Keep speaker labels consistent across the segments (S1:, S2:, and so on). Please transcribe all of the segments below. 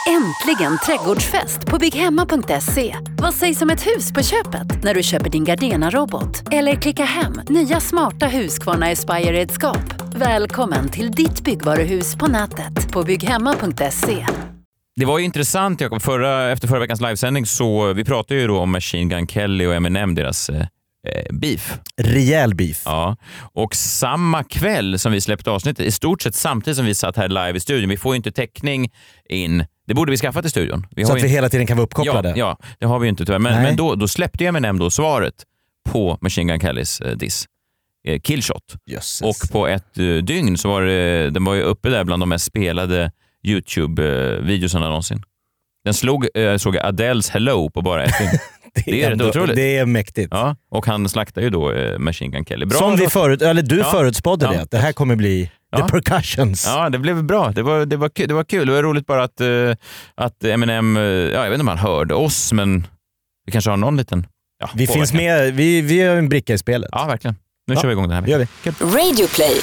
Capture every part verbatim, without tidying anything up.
S1: Äntligen trädgårdsfest på bygghemma punkt se. Vad sägs om ett hus på köpet när du köper din Gardena-robot? Eller klicka hem nya smarta Husqvarna Aspire-redskap. Välkommen till ditt byggvaruhus på nätet på bygghemma punkt se.
S2: Det var ju intressant, Jakob. Förra, efter förra veckans livesändning så vi pratade ju då om Machine Gun Kelly och Eminem, deras eh, beef.
S3: Rejäl beef.
S2: Ja, och samma kväll som vi släppte avsnittet, i stort sett samtidigt som vi satt här live i studion. Vi får ju inte täckning in. Det borde vi skaffa till studion. Vi
S3: så
S2: har
S3: att
S2: ju...
S3: vi hela tiden kan vara uppkopplade.
S2: Ja, ja det har vi ju inte tyvärr. Men, men då, då släppte Eminem då svaret på Machine Gun Kellys eh, diss. Eh, Killshot.
S3: Jösses.
S2: Och på ett eh, dygn så var det, den var ju uppe där bland de mest spelade YouTube-videosarna någonsin. Den slog, jag såg Adeles Hello på bara ett dygn.
S3: det, är det är ändå, otroligt. Det är mäktigt.
S2: Ja, och han slaktade ju då eh, Machine Gun Kelly. Bra,
S3: som vi
S2: då.
S3: förut, eller du ja. förutspådde
S2: ja.
S3: det, att det här kommer bli
S2: ja.
S3: the percussions.
S2: Ja, det blev bra. Det var, det var, kul. Det var kul. Det var roligt bara att, uh, att Eminem, uh, ja, jag vet inte om han hörde oss, men vi kanske har någon liten... Ja,
S3: vi finns med, vi, vi är en bricka i spelet.
S2: Ja, verkligen. Nu
S3: ja.
S2: kör vi igång den här.
S3: Gör vi.
S1: Radio Play.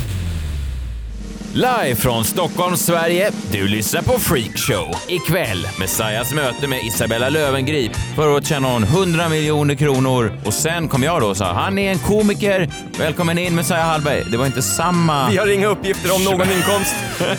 S2: Live från Stockholm, Sverige. Du lyssnar på Freak Show. Ikväll Messiahs möte med Isabella Löwengrip. För att tjäna hon hundra miljoner kronor. Och sen kom jag då och sa, han är en komiker. Välkommen in Messiah Hallberg. Det var inte samma...
S4: Vi har inga uppgifter om någon inkomst.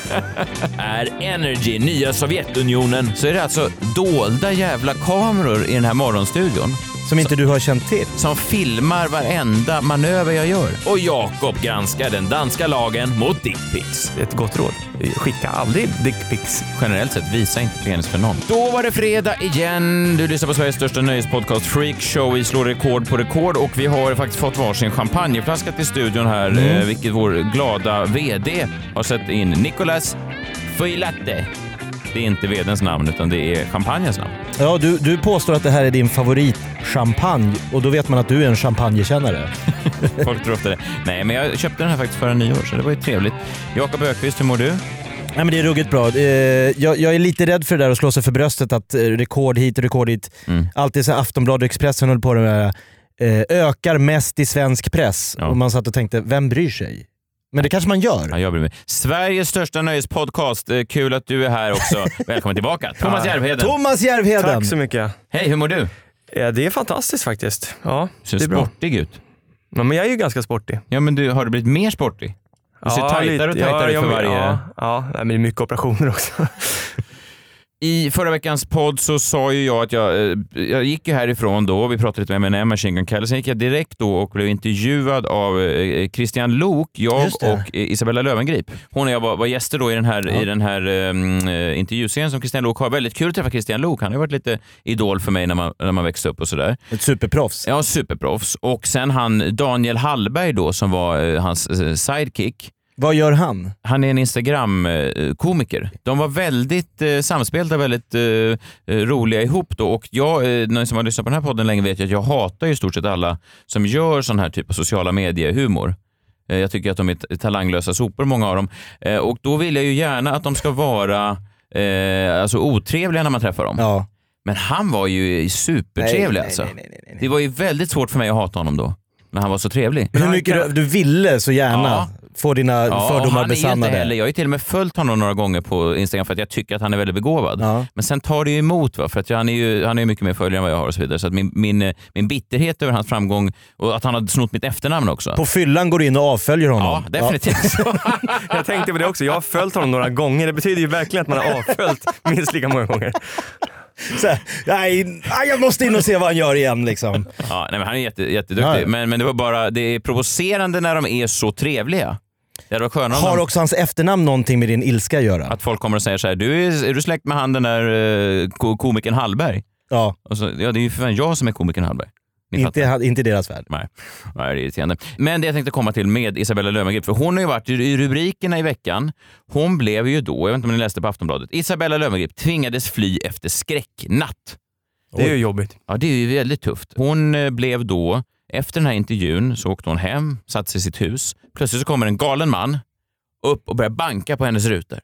S2: Är Energy nya Sovjetunionen, så är det alltså dolda jävla kameror i den här morgonstudion.
S3: Som inte du har känt till.
S2: Som filmar varenda manöver jag gör. Och Jakob granskar den danska lagen mot dickpics.
S4: Ett gott råd. Skicka aldrig dickpics.
S2: Generellt sett, visa inte penis för någon. Då var det fredag igen. Du lyssnar på Sveriges största nöjespodcast Freak Show. Vi slår rekord på rekord och vi har faktiskt fått varsin champagneflaska till studion här. Mm. Eh, vilket vår glada vd har sett in. Nicolas Fuilatte. Det är inte vdens namn utan det är champagnens namn.
S3: Ja, du, du påstår att det här är din favoritchampagne och då vet man att du är en champagnekännare.
S2: Folk tror ofta det. Nej, men jag köpte den här faktiskt förra nyår så det var ju trevligt. Jakob Ökvist, hur mår du?
S3: Nej, men det är ruggigt bra. Jag, jag är lite rädd för det där att slå sig för bröstet att rekord hit och rekord hit. Mm. Alltid så Aftonbladet och Expressen höll på det med ökar mest i svensk press. Ja. Och man satt och tänkte, vem bryr sig? Men det kanske man gör.
S2: Ja, jag bryr mig. Sveriges största nöjespodcast. Kul att du är här också. Välkommen tillbaka. Thomas Järvheden.
S3: Thomas Järvheden.
S4: Tack så mycket.
S2: Hej, hur mår du?
S4: Ja, det är fantastiskt faktiskt. Ja,
S2: ser
S4: det är
S2: sportig ut.
S4: Ja, men jag är ju ganska sportig.
S2: Ja, men du, har du blivit mer sportig? Du ser
S4: ja,
S2: tajtare och tajtare
S4: ja,
S2: för varje...
S4: Ja, ja men det är mycket operationer också.
S2: I förra veckans podd så sa ju jag att jag, jag gick ju härifrån då, vi pratade lite med Eminem, Machine Gun Kelly, sen gick jag direkt då och blev intervjuad av Christian Lok, jag och Isabella Löwengrip. Hon och jag var, var gäster då i den här, ja. i den här um, intervjuserien som Christian Lok har. Väldigt kul att träffa Christian Lok, han har varit lite idol för mig när man, när man växte upp och sådär.
S3: Ett superproffs.
S2: Ja, superproffs. Och sen han Daniel Hallberg då som var uh, hans uh, sidekick.
S3: Vad gör han?
S2: Han är en Instagram-komiker. De var väldigt eh, samspelta, väldigt eh, roliga ihop då. Och jag, eh, någon som har lyssnat på den här podden länge vet jag att jag hatar ju stort sett alla som gör sån här typ av sociala medier-humor. Eh, jag tycker att de är talanglösa sopor, många av dem. Eh, och då vill jag ju gärna att de ska vara eh, alltså otrevliga när man träffar dem.
S3: Ja.
S2: Men han var ju supertrevlig
S3: nej, nej,
S2: alltså.
S3: Nej, nej, nej, nej.
S2: Det var ju väldigt svårt för mig att hata honom då. Men han var så trevlig.
S3: Hur mycket du, du ville så gärna ja. få dina ja, fördomar besannade.
S2: Heller, jag har ju till och med följt honom några gånger på Instagram för att jag tycker att han är väldigt begåvad. Ja. Men sen tar det ju emot va? För att jag, han är ju han är mycket mer följare än vad jag har och så vidare. Så att min, min, min bitterhet över hans framgång och att han har snott mitt efternamn också.
S3: På fyllan går du in och avföljer honom.
S2: Ja, definitivt.
S4: Ja. Jag tänkte på det också. Jag har följt honom några gånger. Det betyder ju verkligen att man har avföljt minst lika många gånger.
S3: Så här, nej, jag måste in och se vad han gör igen liksom.
S2: Ja, nej, men han är jätte, jätteduktig. Ja. Men, men det var bara, det är provocerande när de är så trevliga. Det var skönare.
S3: Har också hans efternamn någonting med din ilska att göra?
S2: Att folk kommer och säger så här, du är, är du släkt med han den där uh, komikern Hallberg?
S3: Ja.
S2: Och så, ja, det är ju för jag som är komikern Hallberg.
S3: Inte, inte deras värld.
S2: Nej. Nej, det är irriterande. Men det jag tänkte komma till med Isabella Löwengrip, för hon har ju varit i rubrikerna i veckan. Hon blev ju då, jag vet inte om ni läste på Aftonbladet, Isabella Löwengrip tvingades fly efter skräcknatt.
S4: Det är ju jobbigt.
S2: Ja, det är ju väldigt tufft. Hon blev då, efter den här intervjun så åkte hon hem, satt sig i sitt hus. Plötsligt så kommer en galen man upp och börjar banka på hennes rutor.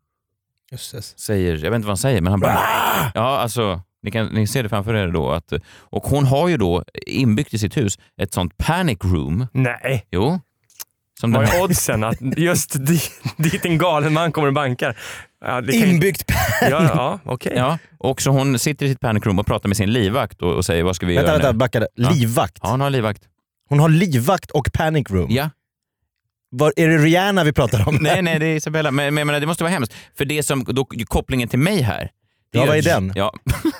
S3: Just
S2: säger, jag vet inte vad han säger, men han bara... Ja, alltså... Ni kan ni ser det framför er då. Att, och hon har ju då inbyggt i sitt hus ett sånt panic room.
S4: Nej.
S2: Jo. Som
S4: Vad
S2: den här.
S4: är oddsen att just dit, dit en galen man kommer och bankar? Ja, det kan ju-
S3: Inbyggt
S4: Ja, ja okej.
S2: Ja, och så hon sitter i sitt panic room och pratar med sin livvakt och, och säger vad ska vi
S3: Vänta,
S2: göra
S3: vänta,
S2: nu?
S3: backa där.
S2: Ja.
S3: Livvakt.
S2: Ja, hon har livvakt.
S3: Hon har livvakt och panic room.
S2: Ja.
S3: Var, är det Rihanna vi pratar om?
S2: Nej, nej, det är Isabella. Men, men, men det måste vara hemskt. För det som, då, kopplingen till mig här. det
S3: Ja, vad är
S2: att-
S3: den?
S2: Ja.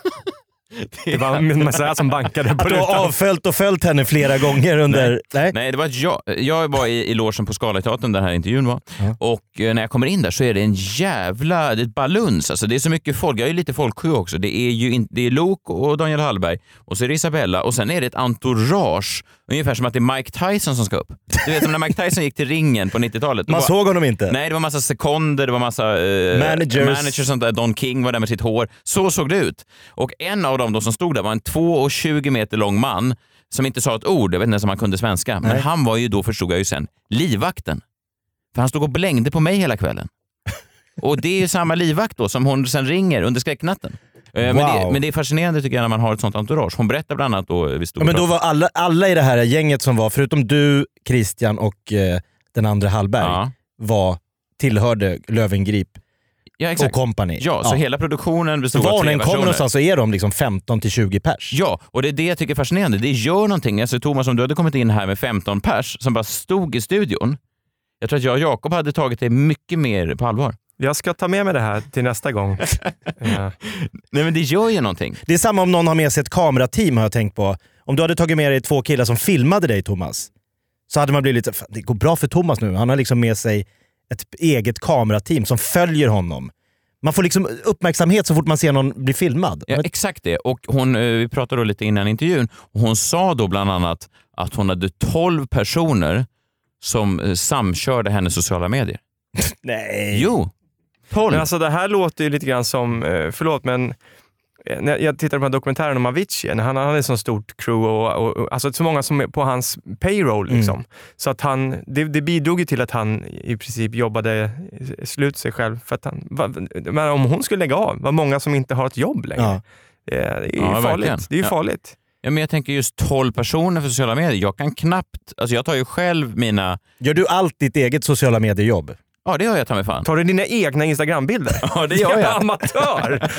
S4: Det var en massa som bankade på
S3: Att du har
S4: rutan.
S3: avföljt och följt henne flera gånger under... Nej.
S2: Nej, det var att jag, jag var i, i logen på Scalateatern där den här intervjun var.
S3: Ja.
S2: Och eh, när jag kommer in där så är det en jävla det är ett baluns. Alltså, det är så mycket folk. Jag är ju lite folksjuk också. Det är ju in, det är Lok och Daniel Hallberg och så är det Isabella och sen är det ett entourage. Ungefär som att det är Mike Tyson som ska upp. Du vet som när Mike Tyson gick till ringen på nittiotalet. då
S3: Man
S2: var-
S3: såg honom inte.
S2: Nej, det var massa sekunder, det var massa eh,
S3: Managers.
S2: managers och sånt där. Don King var där med sitt hår. Så såg det ut. Och en av dem då som stod där var en två komma tjugo meter lång man som inte sa ett ord, jag vet inte ens om han kunde svenska. Men
S3: Nej.
S2: han var ju då, förstod jag ju sen, livvakten. För han stod och blängde på mig hela kvällen. Och det är ju samma livvakt då som hon sen ringer under skräcknatten. Eh, Men,
S3: Wow.
S2: det, men det är fascinerande tycker jag när man har ett sånt entourage. Hon berättar bland annat då, vi stod
S3: Ja, men
S2: och
S3: då var alla, alla i det här gänget som var, förutom du, Christian och eh, den andra Hallberg,
S2: Ja.
S3: var, tillhörde Löwengrip
S2: Ja,
S3: och
S2: exakt.
S3: company.
S2: Ja, så hela produktionen
S3: Så
S2: bestod
S3: var
S2: av
S3: hon
S2: tre
S3: än kommer
S2: personer.
S3: någonstans så är de liksom femton till tjugo pers.
S2: Ja, och det är det jag tycker är fascinerande. Det gör någonting. Alltså Thomas, om du hade kommit in här med femton pers som bara stod i studion. Jag tror att jag och Jakob hade tagit det mycket mer på allvar.
S4: Jag ska ta med mig det här till nästa gång. Ja.
S2: Nej, men det gör ju någonting.
S3: Det är samma om någon har med sig ett kamerateam har jag tänkt på. Om du hade tagit med dig två killar som filmade dig, Thomas, så hade man blivit lite, fan, det går bra för Thomas nu. Han har liksom med sig ett eget kamerateam som följer honom. Man får liksom uppmärksamhet så fort man ser någon bli filmad.
S2: Ja, exakt det. Och hon, eh, vi pratade då lite innan intervjun och hon sa då bland annat att hon hade tolv personer som eh, samkörde hennes sociala medier.
S3: Nej.
S2: Jo, tolv.
S4: Men alltså det här låter ju lite grann som, eh, förlåt men eh, när jag tittar på den här dokumentären om Avicii, när han, han hade ett sånt stort crew och, och, och alltså så många som är på hans payroll liksom.
S3: Mm.
S4: Så att han, det, det bidrog ju till att han i princip jobbade slut sig själv för att han, va, men om hon skulle lägga av, var många som inte har ett jobb längre.
S3: Ja.
S4: Det är, det är ju
S2: Ja, verkligen.
S4: farligt. Det är ju
S2: Ja.
S4: farligt.
S2: Ja, men jag tänker just tolv personer för sociala medier. Jag kan knappt, alltså jag tar ju själv mina,
S3: Gör du allt ditt eget sociala mediejobb?
S2: ja det gör jag ta mig fan.
S4: Tar du dina egna Instagram-bilder?
S2: Ja, det gör jag.
S4: Amatör!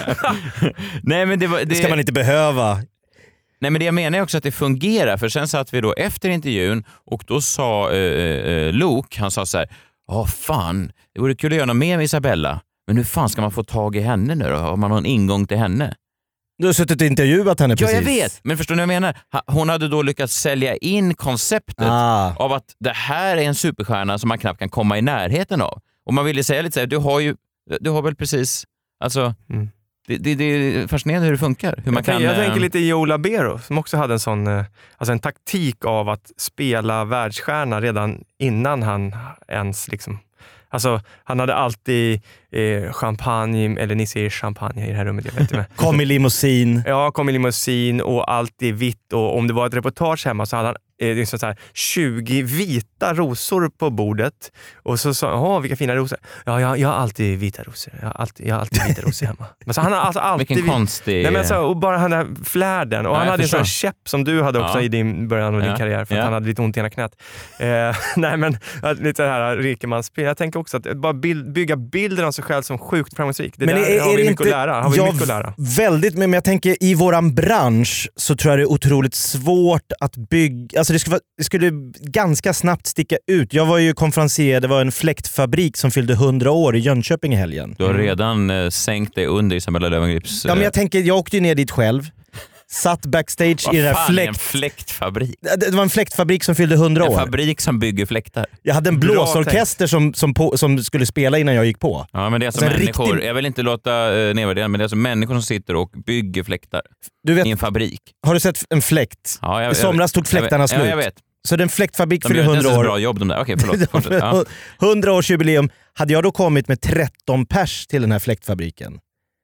S2: Nej, men det, var, det,
S3: Det ska man inte behöva.
S2: Nej, men det jag menar är också att det fungerar, för sen satt vi då efter intervjun och då sa eh, eh, Luke, han sa så här, ja fan, det vore kul att göra något mer med Isabella, men hur fan ska man få tag i henne nu då? Om man har en ingång till henne?
S3: Du har suttit och intervjuat henne
S2: Ja,
S3: precis.
S2: jag vet, men förstår ni vad jag menar? Ha- Hon hade då lyckats sälja in konceptet
S3: Ah.
S2: av att det här är en superstjärna som man knappt kan komma i närheten av. Och man ville säga lite så här, du har ju, du har väl precis, alltså,
S4: Mm.
S2: det, det, det är fascinerande hur det funkar. Hur man
S4: Jag, tänker,
S2: kan,
S4: jag tänker
S2: eh,
S4: lite Joe Labero som också hade en sån eh, alltså en taktik av att spela världsstjärna redan innan han ens liksom, alltså han hade alltid eh, champagne, eller ni säger champagne i det här rummet, jag vet inte.
S3: Kom i limousin.
S4: Ja, kom i limousin och allt är vitt, och om det var ett reportage hemma så hade han eh, liksom så här, tjugo vita rosor på bordet och så sa han, vilka fina rosor. Ja, jag, jag har alltid vita rosor. Jag har alltid, jag har alltid vita rosor hemma. Men så han har alltså alltid
S2: vilken
S4: vi-
S2: konstig...
S4: Nej, men så, och bara han där flärden. Och
S2: Ja,
S4: han
S2: jag
S4: hade en sån här
S2: förstår.
S4: käpp som du hade också
S2: Ja.
S4: i din början av din
S2: Ja.
S4: karriär för att
S2: Ja.
S4: han hade lite ont i ena knät. Eh, nej men att lite det här rikemansspel. Jag tänker också att bara bild, bygga bilden av sig själv som sjukt framgångsrik. Det
S3: Men
S4: där
S3: är,
S4: har
S3: är
S4: vi
S3: det
S4: mycket
S3: inte,
S4: att lära. Har vi
S3: ja,
S4: mycket att lära.
S3: Väldigt, men jag tänker i våran bransch så tror jag det är otroligt svårt att bygga, alltså det skulle, vara, det skulle ganska snabbt sticka ut. Jag var ju konferencier, det var en fläktfabrik som fyllde hundra år i Jönköping i helgen.
S2: Du har redan eh, sänkt dig under Isabella Löwengrips...
S3: Ja, men jag tänker, jag åkte ju ner dit själv, satt backstage
S2: vad
S3: i den här
S2: fan är en
S3: fläkt...
S2: fläktfabrik?
S3: Det var en fläktfabrik som fyllde hundra
S2: En
S3: år.
S2: fabrik som bygger fläktar.
S3: Jag hade en
S4: Bra
S3: blåsorkester som, som, på, som skulle spela innan jag gick på.
S2: Ja, men det är alltså
S3: Alltså en
S2: människor,
S3: riktig-
S2: jag vill inte låta uh, nedvärdera, men det är alltså människor som sitter och bygger fläktar
S3: Du vet,
S2: i en fabrik.
S3: har du sett en fläkt?
S2: Ja, jag,
S3: I somras tog fläktarna
S2: jag,
S3: slut.
S2: Ja, jag vet.
S3: Så den fläktfabrik
S2: De
S3: fyller
S2: gör inte ens
S3: hundra
S2: ett
S3: år.
S2: bra jobb de där. Okej, förlåt. Fortsätt. Ja.
S3: hundra års jubileum. Hade jag då kommit med tretton pers till den här fläktfabriken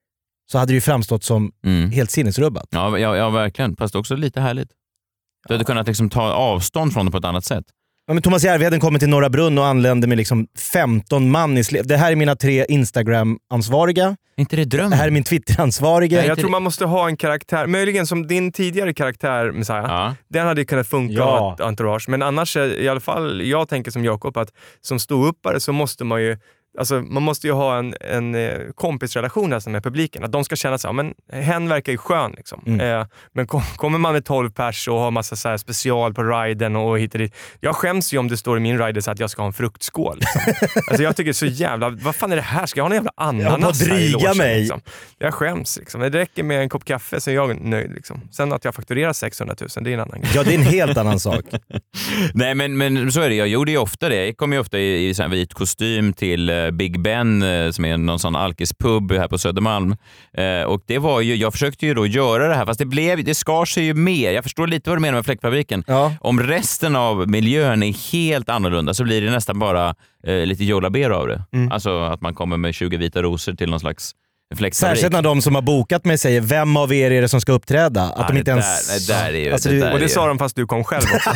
S3: så hade det ju framstått som
S2: Mm.
S3: helt sinnesrubbat.
S2: Ja, ja, ja, verkligen. Fast också lite härligt. Du hade kunnat liksom ta avstånd från det på ett annat sätt.
S3: Ja, men Thomas Järvheden kommer till Norra Brunn och anländer med liksom femton man i sle- Det här är mina tre Instagram-ansvariga.
S2: Inte det drömmen?
S3: Det här är min Twitter-ansvarige.
S4: Nej, jag tror man måste ha en karaktär, möjligen som din tidigare karaktär, Messiah.
S2: Ja.
S4: Den hade ju kunnat funka
S3: Ja.
S4: ett entourage. Men annars, i alla fall, jag tänker som Jakob, att som ståuppare så måste man ju Alltså, man måste ju ha en, en eh, kompisrelation nästan med publiken. Att de ska känna så här, men hen verkar ju skön. Liksom. Mm. Eh, men kom, kommer man med tolv pers och har massa så här special på riden och hittar dit. Jag skäms ju om det står i min rider så att jag ska ha en fruktskål. Liksom. Alltså, jag tycker så jävla, vad fan är det här? Ska jag ha en jävla ananas
S3: jag
S4: här i logen,
S3: mig.
S4: Liksom? Jag skäms. Liksom. Det räcker med en kopp kaffe så är jag nöjd. Liksom. Sen att jag fakturerar sexhundratusen, det är en annan grej.
S3: Ja, det är en helt annan sak.
S2: Nej, men, men så är det. Jag gjorde ju ofta det. Jag kom ju ofta i, i sån vit kostym till uh, Big Ben, som är någon sån alkispub här på Södermalm. Eh, och det var ju, jag försökte ju då göra det här, fast det blev, det skar sig ju mer. Jag förstår lite vad du menar med Fläckfabriken. Ja. Om resten av miljön är helt annorlunda så blir det nästan bara eh, lite Joe Labero av det. Mm. Alltså att man kommer med tjugo vita rosor till någon slags fläckfabrik.
S3: Särskilt när de som har bokat mig säger, vem av er är det som ska uppträda? Att ja, de inte
S2: där,
S3: ens...
S2: där är ju,
S3: alltså,
S2: det
S3: det,
S2: där
S4: och det
S2: är
S4: sa de fast du kom själv också.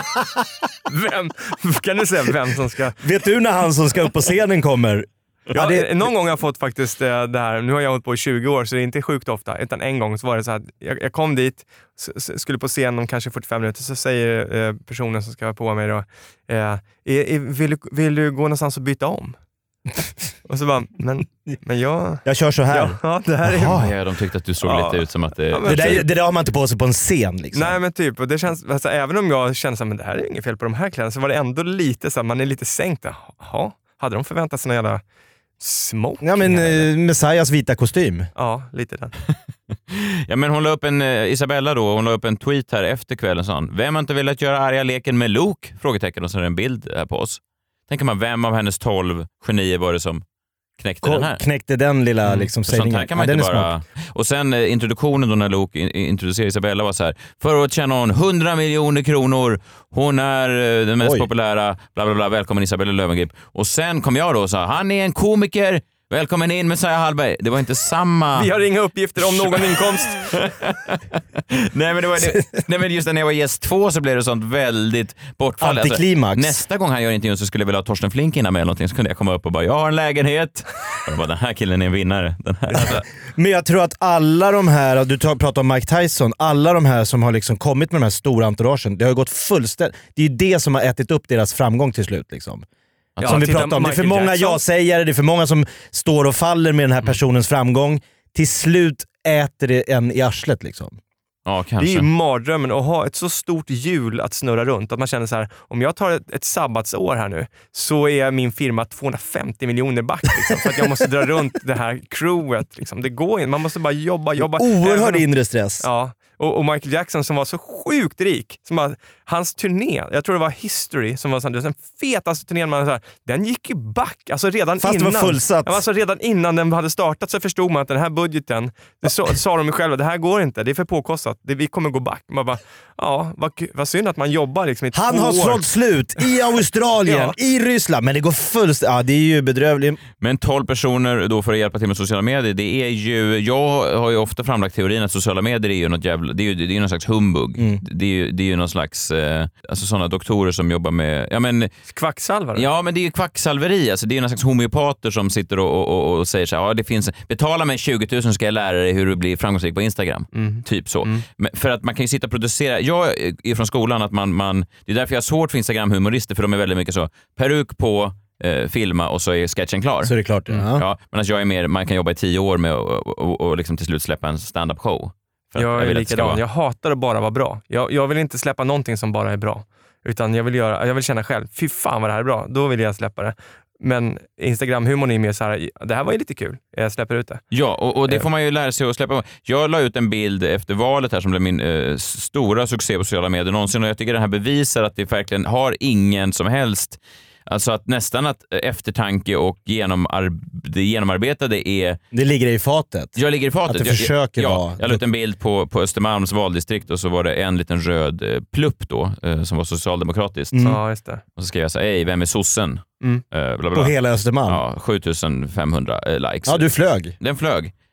S4: vem, kan du säga vem som ska...
S3: Vet du när han som ska upp på scenen kommer?
S4: Ja, det... Någon gång har jag fått faktiskt det här, nu har jag hållit på i tjugo år så det är inte sjukt ofta, utan en gång så var det så att jag, jag kom dit, s- skulle på scen om kanske fyrtiofem minuter, så säger eh, personen som ska vara på mig då, eh, är, är, vill, du, vill du gå någonstans och byta om? Och så bara, men, men jag...
S3: Jag kör så här.
S4: Ja, ja det här är...
S2: Jaha, ja, de tyckte att du såg
S4: ja.
S2: lite ut som att det...
S3: Ja, det, där, det där har man inte på sig på en scen. Liksom.
S4: Nej, men typ, och det känns, alltså, även om jag känner att det här är inget fel på de här kläderna, så var det ändå lite så här, man är lite sänkt. Jaha, hade de förväntat sig någon jävla smoking?
S3: Ja, men eh, Messiahs vita kostym.
S4: Ja, lite den.
S2: Ja, men hon la upp en, Isabella då, hon la upp en tweet här efter kvällen, sa vem har inte velat göra arga leken med Luke? Frågetecken, och så är det en bild här på oss. Tänker man, vem av hennes tolv genier var det som knäckte
S3: K-
S2: den här?
S3: Knäckte den lilla mm. liksom,
S2: sägningen. Sånt här kan man ja, inte bara... Och sen eh, introduktionen då när Luke in, introducerade Isabella var så här: förra året tjänade hon hundra miljoner kronor, hon är eh, den mest Oj. populära, bla bla bla, välkommen Isabella Löwengrip. Och sen kom jag då och sa, han är en komiker, välkommen in Messiah Hallberg. Det var inte samma...
S4: Vi har inga uppgifter om någon inkomst.
S2: nej, men det var det, nej, men just när jag var gäst två så blev det sånt väldigt bortfall.
S3: Antiklimax.
S2: Alltså, nästa gång han gör intervjun så skulle jag vilja ha Torsten Flink innan med eller någonting, så kunde jag komma upp och bara, jag har en lägenhet. Och bara, den här killen är en vinnare. Den här.
S3: Men jag tror att alla de här, du pratar om Mike Tyson, alla de här som har liksom kommit med de här stora entouragen, det har gått fullständigt. Det är ju det som har ätit upp deras framgång till slut liksom. Ja, som vi pratar om. Det är för många jag-sägare, det är för många som står och faller med den här personens framgång. Till slut äter det en i arslet liksom.
S2: Ja, kanske.
S4: Det är ju mardrömmen att ha ett så stort hjul att snurra runt. Att man känner så här, om jag tar ett, ett sabbatsår här nu så är min firma tvåhundrafemtio miljoner back. Liksom, för att jag måste dra runt det här crewet. Liksom. Det går inte, man måste bara jobba, jobba.
S3: Oerhörd inre stress.
S4: Ja. Och, och Michael Jackson som var så sjukt rik, som var, hans turné, jag tror det var History, som var så, den fetaste turnén man så den gick ju back. Alltså redan
S3: Fast
S4: innan,
S3: det var fullsatt.
S4: Alltså redan innan den hade startat så förstod man att den här budgeten, det så, sa de själva, det här går inte, det är för påkostat, det, vi kommer gå back. Man bara, ja, vad, vad synd att man jobbar liksom i
S3: Han
S4: två
S3: har
S4: år.
S3: sålt slut i Australien, ja. i Ryssland, men det går fullständigt, ja det är ju bedrövligt.
S2: Men tolv personer då för att hjälpa till med sociala medier, det är ju, jag har ju ofta framlagt teorin att sociala medier är ju något jävla, det är ju, det är ju någon slags humbug. Mm. Det är ju, det är ju någon slags, eh, alltså sådana doktorer som jobbar med, ja men...
S4: Kvacksalvare?
S2: Ja, men det är ju kvacksalveri, alltså det är ju någon slags homeopater som sitter och, och, och säger så här, ja det finns, betala mig tjugo tusen ska jag lära dig hur du blir framgångsrik på Instagram. Mm. Typ så. Mm. Men för att man kan ju sitta och producera, jag är från skolan att man, man det är därför jag har svårt för Instagram-humorister, för de är väldigt mycket så, peruk på, Eh, filma och så är sketchen klar.
S3: Så är det klart.
S2: Mm. Ja. Ja, men alltså jag är mer, man kan jobba i tio år med och, och, och liksom till slut släppa en stand-up show.
S4: För jag, jag är likadan. Vara... Jag hatar att bara vara bra. Jag, jag vill inte släppa någonting som bara är bra. Utan jag vill, göra, jag vill känna själv, fy fan vad det här är bra. Då vill jag släppa det. Men Instagram-humorn är mer så här, det här var ju lite kul, jag släpper ut det.
S2: Ja, och, och det får man ju lära sig att släppa. Jag la ut en bild efter valet här som blev min eh, stora succé på sociala medier någonsin, och jag tycker den här bevisar att det verkligen har ingen som helst. Alltså att nästan att eftertanke och genomarb- det genomarbetade är...
S3: Det ligger i fatet.
S2: Jag ligger i fatet.
S3: Att det försöker
S2: jag,
S3: vara...
S2: Ja, jag la ut en bild på, på Östermalms valdistrikt och så var det en liten röd eh, plupp då eh, som var socialdemokratiskt.
S4: Mm. Ja, just det.
S2: Och så skrev jag så här, ej, vem är sossen?
S4: Mm.
S2: Eh, bla bla bla.
S3: På hela Östermalm?
S2: Ja, sjutusen femhundra eh, likes.
S3: Ja, du flög.
S2: Den flög.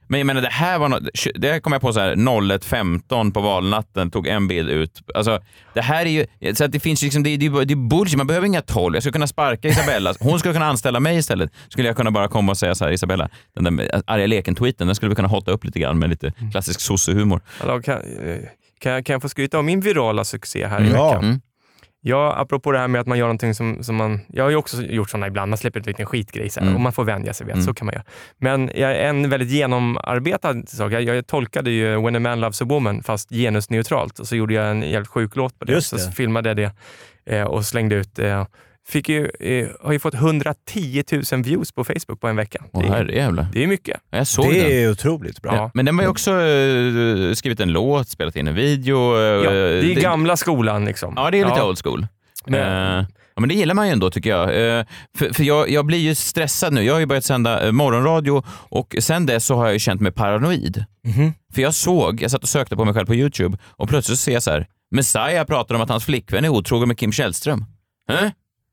S2: Men jag menar, det här var något, det kom jag på så här noll ett femton på valnatten, tog en bild ut. Alltså, det här är ju, så att det finns liksom, det, det, det är bullshit, man behöver inga tolv. Jag skulle kunna sparka Isabella, hon skulle kunna anställa mig istället. Skulle jag kunna bara komma och säga så här, Isabella, den där arga leken-tweeten, den skulle vi kunna hotta upp lite grann med lite klassisk sossehumor.
S4: Alltså, kan, kan, kan jag få skryta om min virala succé här
S3: mm.
S4: i veckan?
S3: Ja.
S2: Mm.
S4: Ja, apropå det här med att man gör någonting som, som man... Jag har ju också gjort sådana ibland, man släpper ett liten skitgrej så här,
S2: mm.
S4: och man får vänja sig vid,
S2: mm.
S4: så kan man göra. Men jag, en väldigt genomarbetad sak, jag, jag tolkade ju When a Man Loves a Woman fast genusneutralt, och så gjorde jag en jävligt sjuk låt på det.
S3: Just det.
S4: Så filmade jag det eh, och slängde ut. Eh, fick ju, eh, har ju fått hundratio tusen views på Facebook på en vecka.
S2: Åh, herrejävlar.
S4: Det är mycket.
S2: Jag såg
S3: det
S2: den.
S3: är otroligt bra.
S2: Ja, men den var ju också uh, skrivit en låt, spelat in en video. Uh,
S4: Ja, det är
S2: det,
S4: gamla skolan liksom.
S2: Ja, det är lite
S4: ja.
S2: old school.
S4: Men,
S2: Uh, ja, men det gillar man ju ändå, tycker jag. Uh, för för jag, jag blir ju stressad nu. Jag har ju börjat sända uh, morgonradio och sen dess så har jag ju känt mig paranoid.
S3: Mm-hmm.
S2: För jag såg, jag satt och sökte på mig själv på YouTube och plötsligt så ser jag så här, Messiah pratar om att hans flickvän är otrogen med Kim Källström. Huh?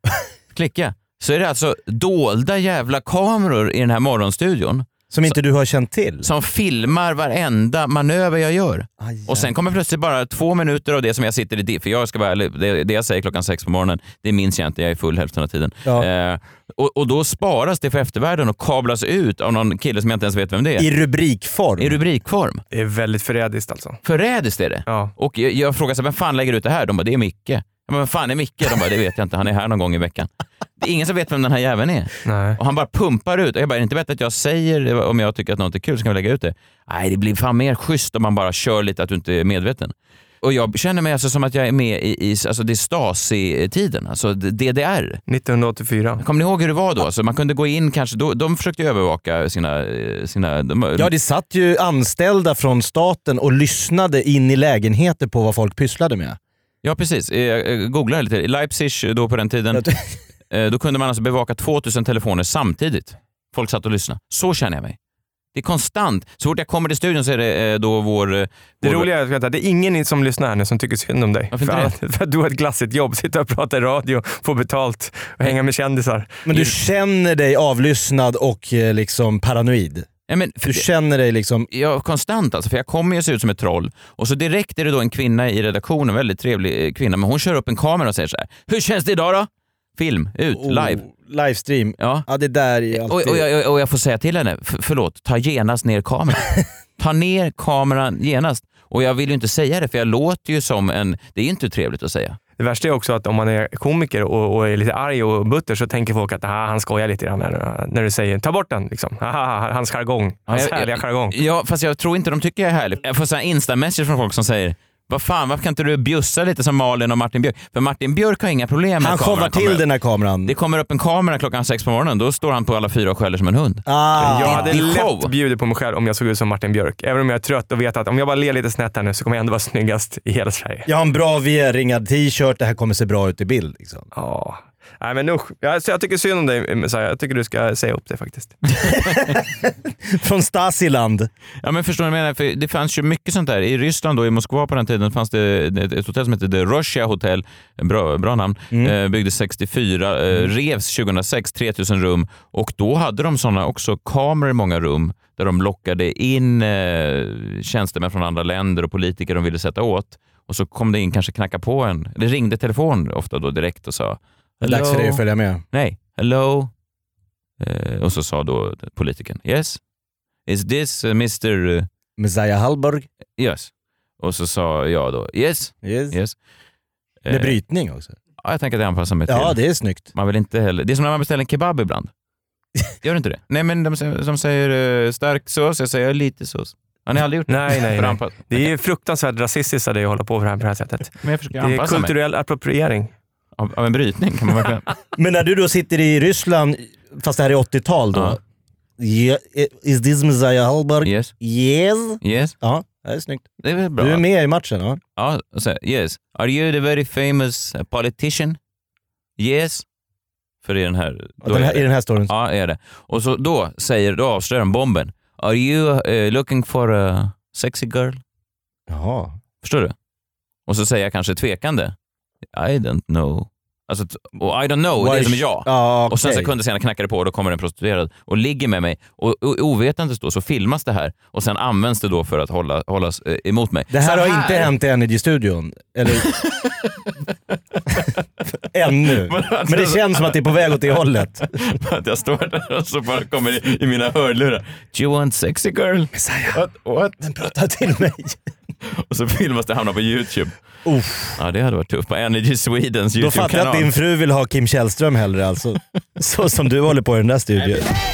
S2: Klicka. Så är det alltså dolda jävla kameror i den här morgonstudion.
S3: Som inte du har känt till?
S2: Som filmar varenda manöver jag gör.
S3: Aj,
S2: och sen kommer plötsligt bara två minuter av det som jag sitter i, för jag ska vara ärlig, det, det jag säger klockan sex på morgonen, det minns jag inte, jag är full hälften av tiden.
S3: Ja.
S2: Eh, och, och då sparas det för eftervärlden och kablas ut av någon kille som jag inte ens vet vem det är.
S3: I rubrikform?
S2: I rubrikform.
S4: det är väldigt förrädiskt alltså.
S2: Förrädiskt är det.
S4: Ja.
S2: Och jag, jag frågar så, vem fan lägger ut det här? De bara, det är Micke. Men vad fan är Micke? De bara, det vet jag inte, han är här någon gång i veckan. Det är ingen som vet vem den här jäveln är.
S4: Nej.
S2: Och han bara pumpar ut. Och jag bara, är det inte bättre att jag säger om jag tycker att något är kul så kan vi lägga ut det? Nej, det blir fan mer schysst om man bara kör lite att du inte är medveten. Och jag känner mig alltså som att jag är med i, i alltså det Stasi-tiden, alltså D D R.
S4: nittonhundraåttiofyra.
S2: Kommer ni ihåg hur det var då? Alltså man kunde gå in kanske, då, de försökte övervaka sina... sina de,
S3: Ja, det satt ju anställda från staten och lyssnade in i lägenheter på vad folk pysslade med.
S2: Ja, precis. Jag googlade lite. I Leipzig då på den tiden, då kunde man alltså bevaka tvåtusen telefoner samtidigt. Folk satt och lyssnade. Så känner jag mig. Det är konstant. Så fort jag kommer till studion så är det då vår...
S4: Det
S2: vår...
S4: roliga är att det är ingen som lyssnar här nu som tycker synd om dig.
S2: Varför
S4: För
S2: inte
S4: att, för att du har ett glassigt jobb, sitta och prata i radio, få betalt och hänga med kändisar.
S3: Men du känner dig avlyssnad och eh, liksom paranoid?
S2: Ja, men,
S3: Du känner dig liksom...
S2: Ja, konstant alltså, för jag kommer ju se ut som ett troll. Och så direkt är det då en kvinna i redaktionen, väldigt trevlig kvinna, men hon kör upp en kamera och säger så här: hur känns det idag då? Film, ut,
S3: Oh,
S2: live.
S3: Livestream.
S2: Ja.
S3: Ja, det där är alltid...
S2: Och, och, jag, och jag får säga till henne, f- förlåt, ta genast ner kameran. Ta ner kameran genast. Och jag vill ju inte säga det, för jag låter ju som en... Det är ju inte trevligt att säga.
S4: Det värsta är också att om man är komiker och, och är lite arg och butter så tänker folk att ah, han skojar lite grann när, när du säger ta bort den. Liksom. Ah, hans jargong. Hans
S2: Ja,
S4: härliga
S2: jag,
S4: jargong.
S2: ja, fast jag tror inte de tycker jag är härlig. Jag får så här Insta-message från folk som säger: vad fan, varför kan inte du bjussa lite som Malin och Martin Björk? För Martin Björk har inga problem med
S3: Han
S2: kameran.
S3: showar till den här kameran.
S2: Det kommer upp en kamera klockan sex på morgonen, då står han på alla fyra och skäller som en hund.
S3: Ah.
S4: Jag hade
S2: det är show.
S4: lätt bjudit på mig själv om jag såg ut som Martin Björk. Även om jag är trött och vet att om jag bara ler lite snett här nu så kommer jag ändå vara snyggast i hela Sverige.
S3: Jag har en bra V-ringad t-shirt, det här kommer se bra ut i bild. Liksom.
S4: Ja. Nej men usch, jag, jag tycker synd om dig Messiah. Jag tycker du ska säga upp det faktiskt.
S3: Från Stasiland.
S2: Ja, men förstår ni vad jag menar? För det fanns ju mycket sånt där. I Ryssland då, i Moskva på den tiden, fanns det ett hotell som hette The Russia Hotel. Bra, bra namn.
S3: Mm.
S2: Eh, byggdes sextiofyra, eh, revs tjugohundrasex, tre tusen rum. Och då hade de såna också kameror i många rum där de lockade in eh, tjänstemän från andra länder och politiker de ville sätta åt. Och så kom det in, kanske knacka på en. Det ringde telefon ofta då direkt och sa:
S3: Det är dags för dig att följa med.
S2: Nej, hello. Eh, och så sa då politikern: yes. Is this uh, mister Uh,
S3: Messiah Hallberg.
S2: yes. Och så sa jag då: yes.
S3: Yes.
S2: Yes.
S3: Med
S2: Eh,
S3: brytning också.
S2: ja, jag tänker att det anpassar mig till.
S3: Ja, det är snyggt.
S2: Man vill inte heller. Det är som när man beställer en kebab ibland. Gör du inte det? Nej, men de, de säger uh, stark sås, jag säger lite sås. Har ni aldrig gjort det?
S4: Nej, nej,
S2: För
S4: nej.
S2: anpass-
S4: Det är ju fruktansvärt rasistiskt att det hålla på på det här, på det här sättet.
S2: Men jag försöker
S4: Det är
S2: anpassa mig.
S4: kulturell appropriering.
S2: Av, av en brytning kan man verkligen.
S3: Men när du då sitter i Ryssland, fast det här är åttiotal då.
S2: Ja.
S3: Yeah, is this Messiah Hallberg?
S2: Yes.
S3: Yes.
S2: Yes.
S3: Ja, det är snyggt.
S2: Det är väl bra.
S3: Du är med i matchen, ja.
S2: Ja, och så, yes. Are you the very famous uh, politician? Yes. För i den här... då
S3: Den
S2: är
S3: här,
S2: det.
S3: I den här storyn.
S2: Ja, är det. Och så då säger, då avslöjar de bomben. Are you uh, looking for a sexy girl?
S3: Jaha.
S2: Förstår du? Och så säger jag kanske tvekande: I don't know. Alltså, och I don't know,
S3: Why
S2: det är som jag.
S3: Ah, okay.
S2: Och sen sekunder senare knackar det på och då kommer en prostituerad och ligger med mig. Och, och ovetandes då så filmas det här och sen används det då för att hålla, hållas eh, emot mig.
S3: Det här,
S2: här
S3: har inte hänt i Energy-studion. Eller... Ännu. Men det känns som att det är på väg åt det hållet.
S2: Att jag står där och så bara kommer det i mina hörlurar. Do you want sexy girl?
S3: Messiah.
S2: What? What?
S3: Den pratar till mig.
S2: Och så filmas det, hamnar på YouTube.
S3: Uff.
S2: Ja, det hade varit tufft. På Energy Swedens YouTube-kanal.
S3: Då fattar jag att din fru vill ha Kim Källström hellre alltså. Så som du håller på i den där studion.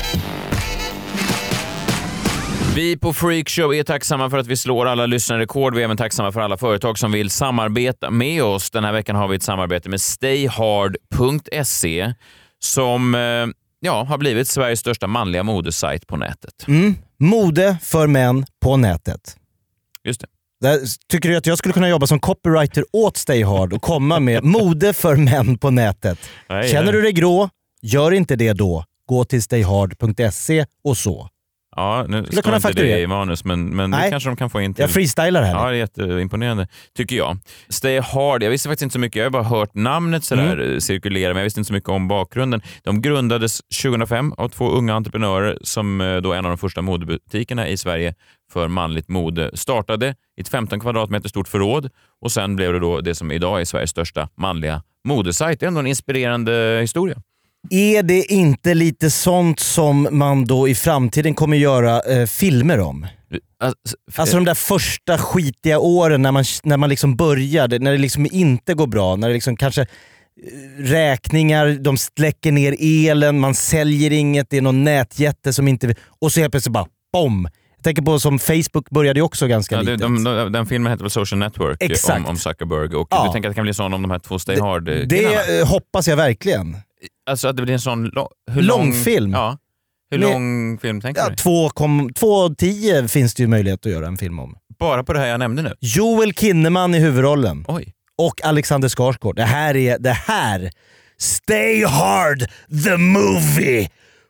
S2: Vi på Freakshow är tacksamma för att vi slår alla lyssnarrekord. Vi är även tacksamma för alla företag som vill samarbeta med oss. Den här veckan har vi ett samarbete med stayhard punkt se som ja, har blivit Sveriges största manliga modesajt på nätet.
S3: Mm. Mode för män på nätet.
S2: Just det.
S3: Där, tycker du att jag skulle kunna jobba som copywriter åt Stayhard och komma med mode för män på nätet?
S2: Nej,
S3: Känner
S2: nej.
S3: du dig grå? Gör inte det då. Gå till stayhard punkt se och så.
S2: Ja, nu
S3: Skulle
S2: ska
S3: kunna
S2: inte
S3: fakturera.
S2: det i manus, men, men det kanske de kan få in till...
S3: Jag freestylar här.
S2: Ja, det är jätteimponerande, tycker jag. Stay Hard, jag visste faktiskt inte så mycket. Jag har bara hört namnet sådär mm. cirkulera, men jag visste inte så mycket om bakgrunden. De grundades tjugohundrafem av två unga entreprenörer som då är en av de första modebutikerna i Sverige för manligt mode. Startade i ett femton kvadratmeter stort förråd och sen blev det då det som idag är Sveriges största manliga modesajt. Det är ändå en inspirerande historia.
S3: Är det inte lite sånt som man då i framtiden kommer göra eh, filmer om?
S2: Alltså,
S3: alltså de där första skitiga åren när man, när man liksom började, när det liksom inte går bra, när det liksom kanske räkningar, de släcker ner elen, man säljer inget, det är någon nätjätte som inte... Och så helt plötsligt bara, bom! Jag tänker på som Facebook började ju också ganska
S2: ja,
S3: litet.
S2: De, de, den filmen heter väl Social Network om, om Zuckerberg och ja. Du tänker att det kan bli sån om de här två Stay Hard
S3: Det, det hoppas jag verkligen.
S2: Alltså att det blir en sån lo- hur
S3: lång
S2: lång
S3: film.
S2: Ja. Hur
S3: Med,
S2: lång film tänker
S3: ja,
S2: du?
S3: två komma tio finns det ju möjlighet att göra en film om.
S2: Bara på det här jag nämnde nu?
S3: Joel Kinnaman i huvudrollen.
S2: Oj.
S3: Och Alexander Skarsgård. Det här är det här. Stay Hard the movie.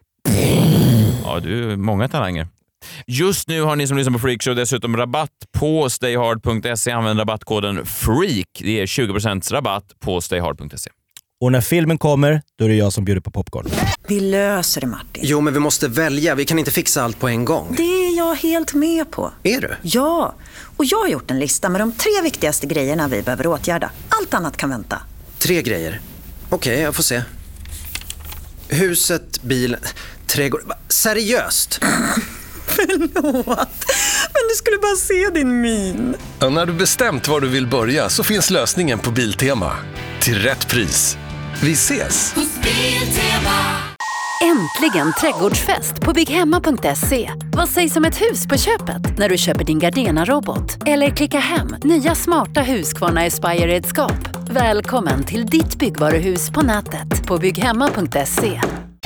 S2: Ja, du är många talanger. Just nu har ni som lyssnar på Freakshow dessutom rabatt på stayhard punkt se. Använd rabattkoden FREAK. Det är tjugo procent rabatt på stayhard punkt se.
S3: Och när filmen kommer, då är det jag som bjuder på popcorn.
S5: Vi löser det, Martin.
S6: Jo, men vi måste välja. Vi kan inte fixa allt på en gång.
S5: Det är jag helt med på.
S6: Är du?
S5: Ja, och jag har gjort en lista med de tre viktigaste grejerna vi behöver åtgärda. Allt annat kan vänta.
S6: Tre grejer. Okej, okay, jag får se. Huset, bilen, trädgård. Seriöst?
S5: Förlåt, men du skulle bara se din min.
S7: Ja, när du bestämt var du vill börja så finns lösningen på Biltema. Till rätt pris. Vi ses!
S1: Äntligen trädgårdsfest på bygghemma punkt se. Vad sägs om ett hus på köpet när du köper din Gardena-robot? Eller klicka hem nya smarta Husqvarna Aspire-redskap. Välkommen till ditt byggvaruhus på nätet på bygghemma punkt se.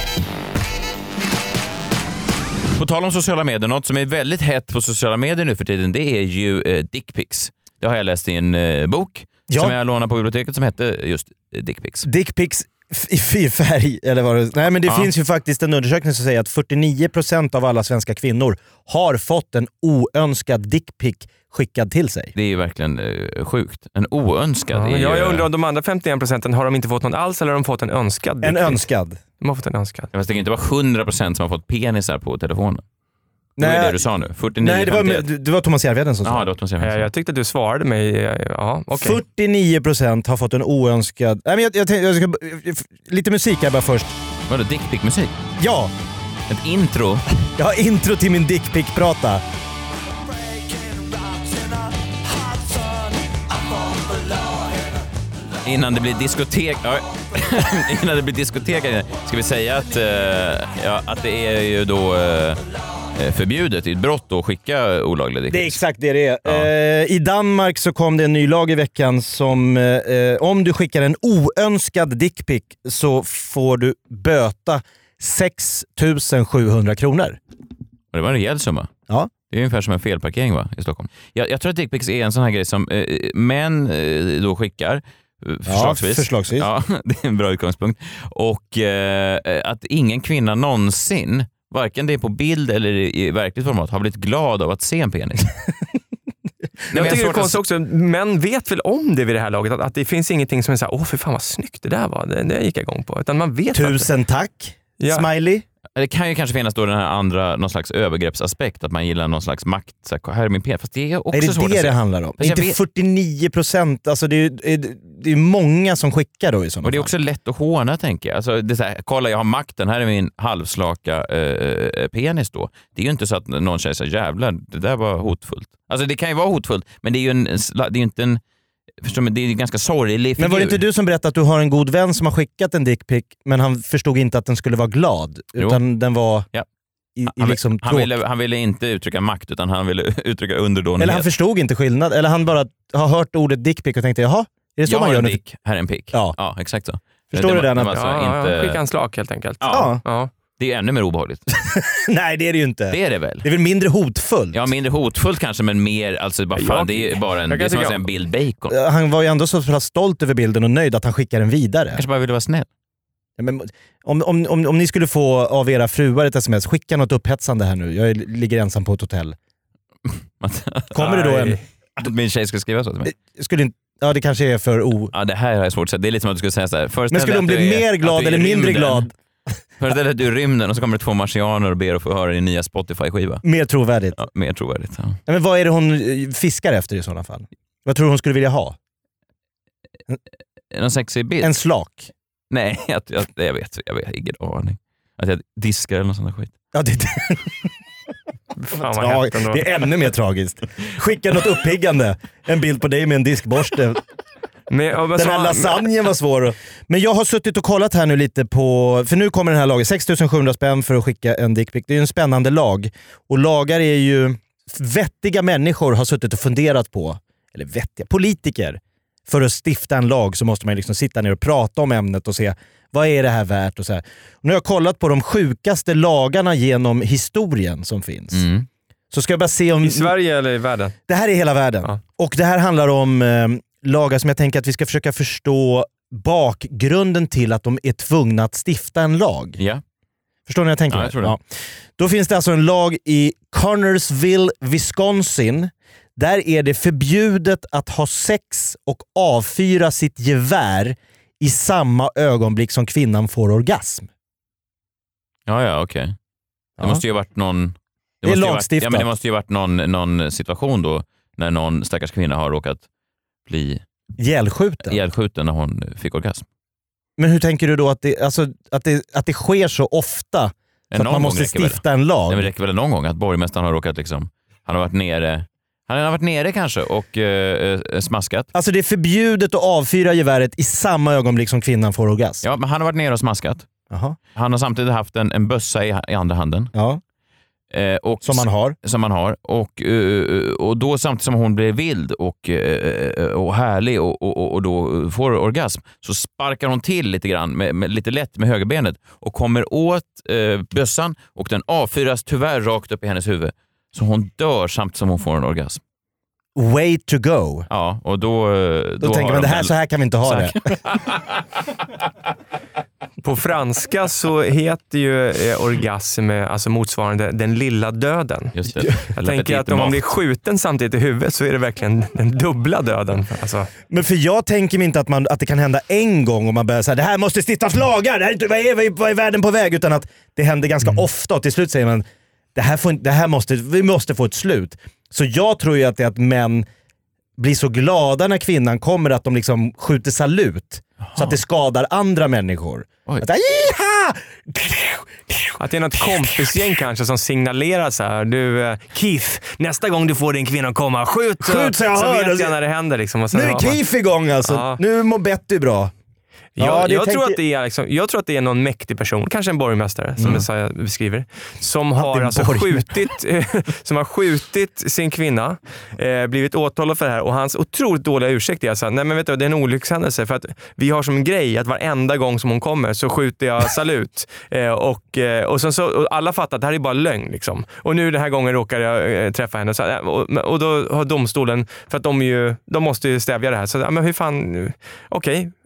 S2: På tal om sociala medier, något som är väldigt hett på sociala medier nu för tiden, det är ju eh, dickpics. Det har jag läst i en eh, bok ja. som jag lånade på biblioteket som hette just eh, dickpics.
S3: Dickpics i fyrfärg, eller vad det... Nej, men det ja. finns ju faktiskt en undersökning som säger att fyrtionio procent av alla svenska kvinnor har fått en oönskad dickpic skickad till sig.
S2: Det är ju verkligen eh, sjukt. En oönskad.
S4: Ja,
S2: är ju...
S4: Jag undrar om de andra femtioen procenten har de inte fått någon alls eller har de fått en önskad?
S3: En önskad.
S4: De har fått en önskad.
S2: Fast det kan inte vara hundra procent som har fått penisar på telefonen. Det var
S3: nej,
S2: det du sa nu. fyrtionio,
S3: nej, det var, det var Thomas Järvheden som sa.
S2: Ja, det var Thomas Järvheden.
S4: Jag, jag tyckte att du svarade mig. Ja, okay.
S3: fyrtionio procent har fått en oönskad... Nej, men jag, jag tänkte, jag ska, lite musik här bara först.
S2: Vadå, dickpic-musik?
S3: Ja.
S2: Ett intro?
S3: Jag har intro till min dickpic-prata.
S2: Innan det blir diskotek... Innan det blir diskotek ska vi säga att, uh, ja, att det är ju då uh, förbjudet i ett brott att skicka olagliga dickpics.
S3: Det är exakt det det är.
S2: Ja.
S3: Uh, I Danmark så kom det en ny lag i veckan som uh, om du skickar en oönskad dickpic så får du böta sex tusen sjuhundra kronor.
S2: Och det var en rejäl summa.
S3: Ja.
S2: Det är ungefär som en felparkering va, i Stockholm. Jag, jag tror att dickpics är en sån här grej som uh, män uh, då skickar. Förslagsvis.
S3: Ja, förslagsvis.
S2: Ja, det är en bra utgångspunkt. Och eh, att ingen kvinna någonsin, varken det är på bild eller i verkligt format, har blivit glad av att se en penis.
S4: jag, jag tycker det är konstigt också, män vet väl om det vid det här laget, att, att det finns ingenting som är så här, åh för fan vad snyggt det där var, det, det gick jag igång på. Utan man vet
S3: Tusen tack, ja. Smiley.
S2: Det kan ju kanske finnas då den här andra, någon slags övergreppsaspekt, att man gillar någon slags makt. Så här, här är min penis. Fast det är också
S3: är det
S2: svårt
S3: det
S2: att
S3: det handlar om? Inte
S2: vet...
S3: fyrtionio procent, alltså det är, det, är, det är många som skickar då i sådana.
S2: Och det är också lätt att håna, tänker jag. Alltså, det är så här, kolla jag har makten, här är min halvslaka äh, penis då. Det är ju inte så att någon säger så här, jävlar, det där var hotfullt. Alltså det kan ju vara hotfullt, men det är ju en, det är ju inte en, förstår du, det är en ganska sorglig figur.
S3: Men var det inte du som berättade att du har en god vän som har skickat en dickpic, men han förstod inte att den skulle vara glad, utan jo. den var...
S2: Ja.
S3: I,
S2: han,
S3: i liksom
S2: han, ville, han ville inte uttrycka makt, utan han ville uttrycka underdånighet.
S3: Eller han förstod inte skillnad, eller han bara har hört ordet dickpic och tänkte, jaha, är det så
S2: jag
S3: man gör
S2: en
S3: nu?
S2: Dick, här är en pick.
S3: Ja.
S2: ja, exakt så.
S3: Förstår
S2: det,
S3: du den?
S2: Det,
S3: Att...
S2: alltså
S4: ja,
S2: inte...
S4: ja, skicka en slak helt enkelt.
S2: Ja.
S4: ja.
S2: Det är ännu mer obehagligt.
S3: Nej, det är det ju inte.
S2: Det är det väl?
S3: Det är väl mindre hotfullt?
S2: Ja, mindre hotfullt kanske, men mer, alltså bara fan, jag, det är bara en, det är som att säga en bild bacon.
S3: Han var ju ändå så pass stolt över bilden och nöjd att han skickar den vidare.
S2: Kanske bara ville vara snäll.
S3: Ja, men om, om, om, om ni skulle få av era fruar ett sms, skicka något upphetsande här nu. Jag ligger ensam på ett hotell. Kommer det då en...
S2: Att min tjej skulle skriva så till mig?
S3: Skulle inte... Ja, det kanske är för o...
S2: Ja, det här är svårt att säga. Det är lite som att du skulle säga så här.
S3: Men skulle hon bli mer glad eller mindre glad?
S2: Föreställ dig att du är i rymden och så kommer det två marsianer och ber att få höra din nya Spotify-skiva.
S3: Mer trovärdigt.
S2: Ja, mer trovärdigt. Ja.
S3: Ja, men vad är det hon fiskar efter i sådana fall? Vad tror du hon skulle vilja ha?
S2: En, en sexig bild?
S3: En slak?
S2: Nej, jag, jag, jag vet. Jag vet ingen aning. Att jag diskar eller något sånt där skit.
S3: Ja, det,
S4: Fan, vad
S3: Tra- det är ännu mer tragiskt. Skicka något uppiggande. En bild på dig med en diskborste.
S4: Men, ja,
S3: den här lasagnen var svår. Men jag har suttit och kollat här nu lite på... För nu kommer den här lagen. sex tusen sjuhundra spänn för att skicka en dickpic. Det är ju en spännande lag. Och lagar är ju... Vettiga människor har suttit och funderat på... Eller vettiga... Politiker. För att stifta en lag så måste man liksom sitta ner och prata om ämnet och se... Vad är det här värt? Och så här. Och nu har jag kollat på de sjukaste lagarna genom historien som finns.
S2: Mm.
S3: Så ska jag bara se om...
S4: I Sverige eller i världen?
S3: Det här är hela världen. Ja. Och det här handlar om eh, lagar som jag tänker att vi ska försöka förstå bakgrunden till att de är tvungna att stifta en lag.
S2: Ja.
S3: Förstår ni vad jag tänker?
S2: Ja, jag tror det.
S3: Ja. Då finns det alltså en lag i Connersville, Wisconsin. Där är det förbjudet att ha sex och avfyra sitt gevär i samma ögonblick som kvinnan får orgasm.
S2: Ja, ja, okej. Okay. Det
S3: ja.
S2: måste ju ha varit någon... Det,
S3: det är
S2: måste
S3: lagstiftat.
S2: Varit, ja, men det måste ju ha varit någon, någon situation då när någon stackars kvinna har råkat bli
S3: ihjälskjuten.
S2: ihjälskjuten när hon fick orgasm.
S3: Men hur tänker du då att det, alltså, att det, att det sker så ofta så att man måste stifta
S2: väl.
S3: en lag?
S2: Det räcker väl någon gång att borgmästaren har råkat liksom... Han har varit nere... Han har varit nere kanske och eh, smaskat.
S3: Alltså det är förbjudet att avfyra geväret i samma ögonblick som kvinnan får orgasm.
S2: Ja, men han har varit nere och smaskat.
S3: Aha.
S2: Han har samtidigt haft en, en bössa i, i andra handen.
S3: Ja.
S2: Eh, och,
S3: som man har.
S2: Som man har. Och, uh, och då samtidigt som hon blir vild och, uh, och härlig och, och, och då får orgasm så sparkar hon till lite grann, med, med, lite lätt med högerbenet och kommer åt uh, bössan och den avfyras tyvärr rakt upp i hennes huvud. Så hon dör samtidigt som hon får en orgasm.
S3: Way to go.
S2: Ja, och då... Då,
S3: då tänker man, det här, väl... så här kan vi inte ha det.
S4: På franska så heter ju eh, orgasm alltså motsvarande den lilla döden.
S2: Just det.
S4: Jag tänker att om man blir skjuten samtidigt i huvudet så är det verkligen den dubbla döden. Alltså.
S3: Men för jag tänker mig inte att, man, att det kan hända en gång om man börjar säga det här måste stiftas lagar, det här är inte, vad, är, vad är världen på väg? Utan att det händer ganska mm. ofta och till slut säger man det här, får, det här måste, vi måste få ett slut. Så jag tror ju att det är att män blir så glada när kvinnan kommer att de liksom skjuter salut. Aha. Så att det skadar andra människor. Att,
S4: att det är något kompisgäng kanske som signalerar så här: du Keith, nästa gång du får din kvinna att komma, skjut,
S3: skjut så, jag
S4: så
S3: hör,
S4: vet jag när det händer. Liksom. Och
S3: nu är Keith igång alltså. Ja. Nu mår Betty bra.
S4: Ja, jag, jag,
S3: tänker...
S4: tror att det är liksom, jag tror att det är någon mäktig person, kanske en borgmästare som mm. jag beskriver, som har alltså skjutit, som har skjutit sin kvinna, eh, blivit åtalad för det här och hans otroligt dåliga ursäkt är alltså, nej men vet du, det är en olyckshändelse för att vi har som en grej att varenda gång som hon kommer så skjuter jag salut eh, och, eh, och, sen så, och alla fattar att det här är bara lögn liksom. Och nu den här gången råkar jag eh, träffa henne så, och, och då har domstolen, för att de ju de måste ju stävja det här så, men hur fan, okej okay.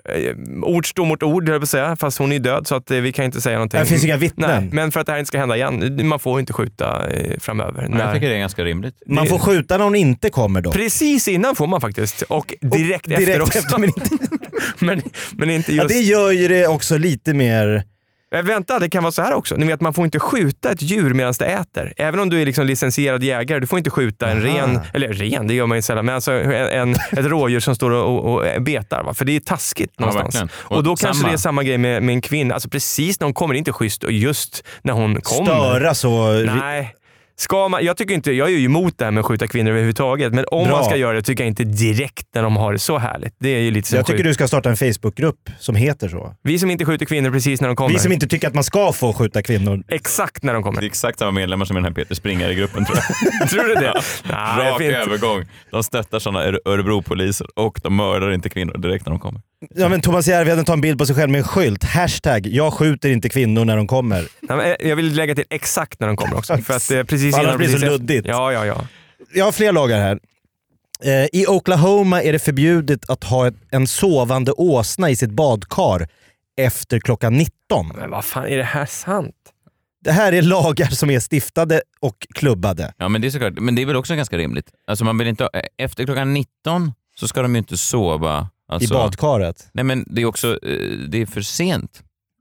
S4: ord står mot ord, jag vill säga, fast hon är död så att vi kan inte säga någonting.
S3: Det finns inga vittnen.
S4: Nej, men för att det här inte ska hända igen, man får inte skjuta eh, framöver.
S2: Nej, jag tycker det är ganska rimligt.
S3: Man får skjuta när hon inte kommer då.
S4: Precis innan får man faktiskt. Och direkt, och direkt efter också. Efter, men, inte, men, men inte just...
S3: Ja, det gör ju det också lite mer...
S4: Vänta, det kan vara så här också. Ni vet, man får inte skjuta ett djur medan det äter. Även om du är liksom licensierad jägare, du får inte skjuta en
S3: Aha.
S4: ren, eller ren, det gör man ju sällan, men alltså en, en, ett rådjur som står och, och, och betar. Va? För det är taskigt någonstans.
S2: Ja, och,
S4: och då
S2: samma.
S4: kanske det är samma grej med, med en kvinna. Alltså precis när hon kommer, inte schysst, och just när hon kommer.
S3: Störa så...
S4: Nej. Ska man, jag, tycker inte, jag är ju emot det här med att skjuta kvinnor överhuvudtaget, men om
S3: Bra.
S4: man ska göra det tycker jag inte direkt när de har det så härligt. Det är ju lite
S3: jag tycker
S4: skjut.
S3: du ska starta en Facebookgrupp som heter så.
S4: Vi som inte skjuter kvinnor precis när de kommer.
S3: Vi som inte tycker att man ska få skjuta kvinnor.
S4: Exakt när de kommer.
S2: Det är exakt samma medlemmar som i den här Peter Springare-gruppen, tror jag.
S4: Tror du det?
S2: Ja.
S4: Nej,
S2: Rak övergång. De stöttar sådana Örebro-poliser och de mördar inte kvinnor direkt när de kommer.
S3: Ja, men Thomas Järvheden tar en bild på sig själv med en skylt. Hashtag, jag skjuter inte kvinnor när de kommer.
S4: Nej, men jag vill lägga till exakt när de kommer också. För att eh, precis
S3: Annars
S4: innan
S3: blir det
S4: precis
S3: så
S4: efter-
S3: luddigt.
S4: Ja, ja, ja.
S3: Jag har fler lagar här. Eh, I Oklahoma är det förbjudet att ha ett, en sovande åsna i sitt badkar efter klockan nitton.
S4: Men vad fan, är det här sant?
S3: Det här är lagar som är stiftade och klubbade.
S2: Ja, men det är såklart. Men det är väl också ganska rimligt. Alltså man vill inte ha, efter klockan nitton så ska de ju inte sova. Alltså,
S3: I badkaret.
S2: Nej, men det är också eh, det är för sent.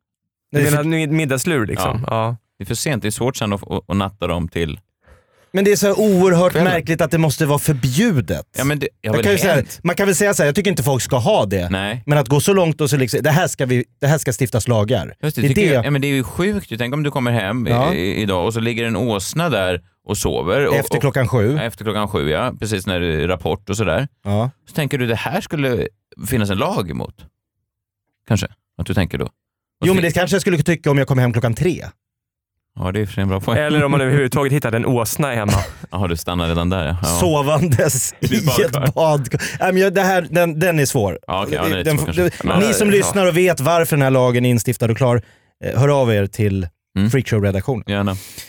S4: Du
S3: Nej, det är
S4: menar
S3: för,
S4: mid- middagslur liksom? Ja. Ja.
S2: Det är för sent. Det är svårt sen att, att, att natta dem till...
S3: men det är så oerhört
S2: Kvällen.
S3: märkligt att det måste vara förbjudet.
S2: Ja, men det har
S3: Jag
S2: väl
S3: kan ju säga,
S2: hänt.
S3: man kan väl säga så här, jag tycker inte folk ska ha det.
S2: Nej.
S3: Men att gå så långt och så liksom, det här ska, vi, det här ska stiftas lagar.
S2: Just det,
S3: det är
S2: tycker
S3: det.
S2: Jag, ja, men det är ju sjukt. Tänk om du kommer hem
S3: Ja.
S2: i, idag och så ligger en åsna där och sover. Och,
S3: Efter klockan sju.
S2: Och, efter klockan sju, ja. Precis när det är rapport och sådär.
S3: Ja.
S2: Så tänker du det här skulle finnas en lag emot? Kanske, att du tänker då. Och
S3: Jo,
S2: så-
S3: men det kanske jag skulle tycka om jag kom hem klockan tre.
S2: Ja, det är för en bra poäng.
S4: Eller om man överhuvudtaget hittade en åsna hemma.
S2: Jaha, du stannar redan där, ja. Ja.
S3: Sovandes i
S2: Ditt badkar.
S3: ett badkar. Nej, men jag- det här, den, den är svår.
S2: Ja, okej, ja, det är
S3: Den-
S2: så kanske.
S3: det-
S2: Men-
S3: ni som
S4: Ja.
S3: lyssnar och vet varför den här lagen är instiftad och klar, eh, hör av er till
S2: Mm.
S3: Freakshow-redaktionen.
S2: Gärna.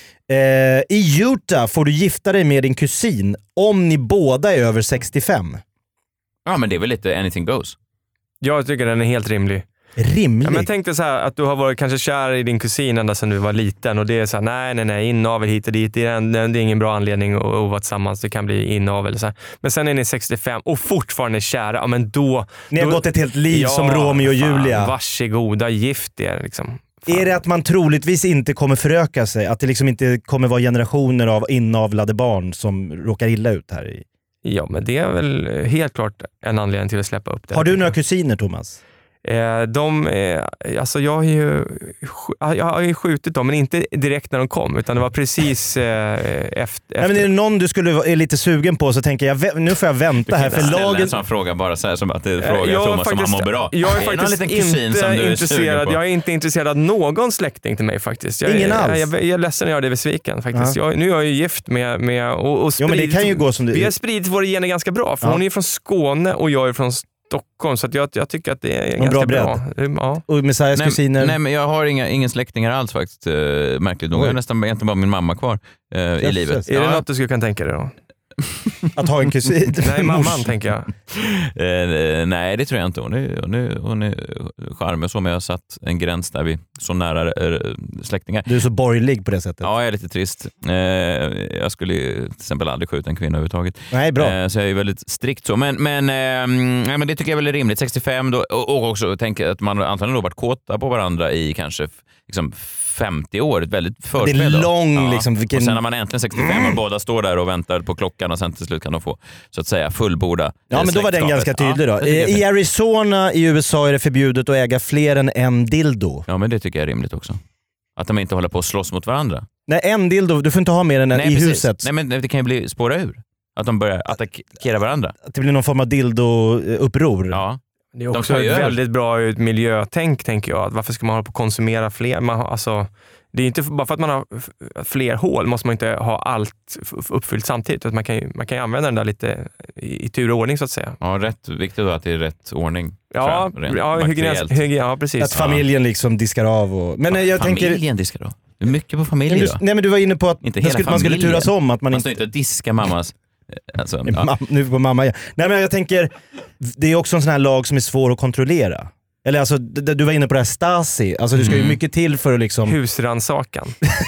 S3: Eh, I Utah får du gifta dig med din kusin om ni båda är över sextiofem.
S2: Ja, men det är väl lite anything goes.
S4: Jag tycker den är helt rimlig.
S3: Rimligt.
S4: Ja, men tänk dig så här, att du har varit kanske kär i din kusin ända sedan du var liten och det är så här, nej, nej, nej, inavel hit och dit. Det är, en, det är ingen bra anledning att, att vara tillsammans. Det kan bli inavel. Så här. Men sen är ni sextiofem och fortfarande kära. Ja, men då...
S3: Ni har
S4: då,
S3: gått ett helt liv
S4: ja,
S3: som Romeo och
S4: fan,
S3: Julia.
S4: Varsågoda, gift er liksom. Fan.
S3: Är det att man troligtvis inte kommer föröka sig? Att det liksom inte kommer vara generationer av inavlade barn som råkar illa ut här i?
S4: Ja, men det är väl helt klart en anledning till att släppa upp det.
S3: Har du några kusiner, Thomas?
S4: Eh, de, eh, alltså jag har ju sk- jag har ju skjutit dem, men inte direkt när de kom, utan det var precis eh, efter.
S3: Nej, men är det någon du skulle vara är lite sugen på så tänker jag, vä- nu får jag vänta här för
S2: Ställa
S3: lagen...
S2: en sån fråga bara så här, som att det är
S4: Eh,
S2: fråga
S4: jag
S2: Thomas som han mår bra.
S4: Jag är
S2: det någon
S4: faktiskt
S2: liten kusin
S4: inte
S2: som du är sugen
S4: intresserad.
S2: på?
S4: Jag är inte intresserad av någon släkting till mig faktiskt. Jag,
S3: Ingen
S4: är,
S3: alls?
S4: Jag, jag, jag är ledsen att göra det besviken faktiskt.
S3: Ja.
S4: Jag, nu är jag ju gift med, med och, och
S3: Jo, men det
S4: spridit-
S3: kan ju gå som det-
S4: Vi har spridit våra gener ganska bra, för
S3: Ja.
S4: hon är från Skåne och jag är från Stockholm, så att jag, jag tycker att det är
S3: En
S4: ganska
S3: bra
S4: bra. Ja.
S3: Och Messiahs
S2: Nej,
S3: kusiner?
S2: nej, men jag har inga, ingen släktingar alls faktiskt, eh, märkligt nog. Jag
S3: Oj.
S2: har nästan egentligen bara min mamma kvar eh, i
S3: Jösses.
S2: livet.
S4: Är det
S2: Ja.
S4: något du skulle kunna tänka dig då?
S3: Att ha en kusin?
S4: Nej, mamman tänker jag.
S2: Eh, nej, det tror jag inte. Hon är, hon är, hon är charmig och så, men jag har satt en gräns där vi så nära eh, släktingar.
S3: Du är så borgerlig på det sättet.
S2: Ja, jag är lite trist. Eh, jag skulle ju till exempel aldrig skjuta en kvinna överhuvudtaget.
S3: Nej, bra.
S2: Eh, så jag är väldigt strikt så. Men, men, eh, nej, men det tycker jag väl är rimligt. sextiofem då, och, och också tänka att man antagligen då varit kåta på varandra i kanske liksom femtio år. Ett väldigt förspel.
S3: Det är
S2: då.
S3: lång, liksom, vilken-
S2: Och sen när man äntligen sextiofem och båda står där och väntar på klockan och sen till slut kan de få så att säga fullborda
S3: Ja, men då var den
S2: släktskapet.
S3: ganska tydlig då.
S2: Ja, det tycker jag är
S3: I
S2: fint.
S3: Arizona i U S A är det förbjudet att äga fler än en dildo.
S2: Ja, men det tycker jag är rimligt också. Att de inte håller på att slåss mot varandra.
S3: Nej, en dildo, du får inte ha mer än en i
S2: precis.
S3: huset.
S2: Nej, men det kan ju bli spåra ur. Att de börjar attackera varandra.
S3: Att det blir någon form av dildo-uppror.
S2: Ja.
S4: Det är
S2: De
S4: också
S2: tar ju
S4: ett
S2: över.
S4: väldigt bra ur ett miljötänk, tänker jag. Varför ska man hålla på att konsumera fler? Man har, alltså, det är inte bara för att man har f- fler hål måste man inte ha allt f- uppfyllt samtidigt. Att man, kan ju, man kan ju använda den där lite i, i tur och ordning så att säga.
S2: Ja, rätt viktigt då att det är rätt ordning.
S4: Ja,
S2: tror jag, rent
S4: ja, hygienisk,
S2: materiellt.
S4: hygi, ja precis.
S3: Att familjen liksom diskar av. Och... Men nej, jag tänker...
S2: Familjen diskar då? Det är mycket på
S3: Men
S2: familjen
S3: du,
S2: då.
S3: nej, men du var inne på att
S2: Inte
S3: man
S2: hela
S3: skulle, man skulle
S2: familjen.
S3: turas om. Att man
S2: Man
S3: inte...
S2: står inte och diskar mammas... Alltså, ja.
S3: Mam- nu på mamma. Ja. Nej, men jag tänker, det är också en sån här lag som är svår att kontrollera. Eller alltså, d- du var inne på det här Stasi. Alltså du ska ju
S2: Mm.
S3: mycket till för att liksom...
S4: Husrannsakan.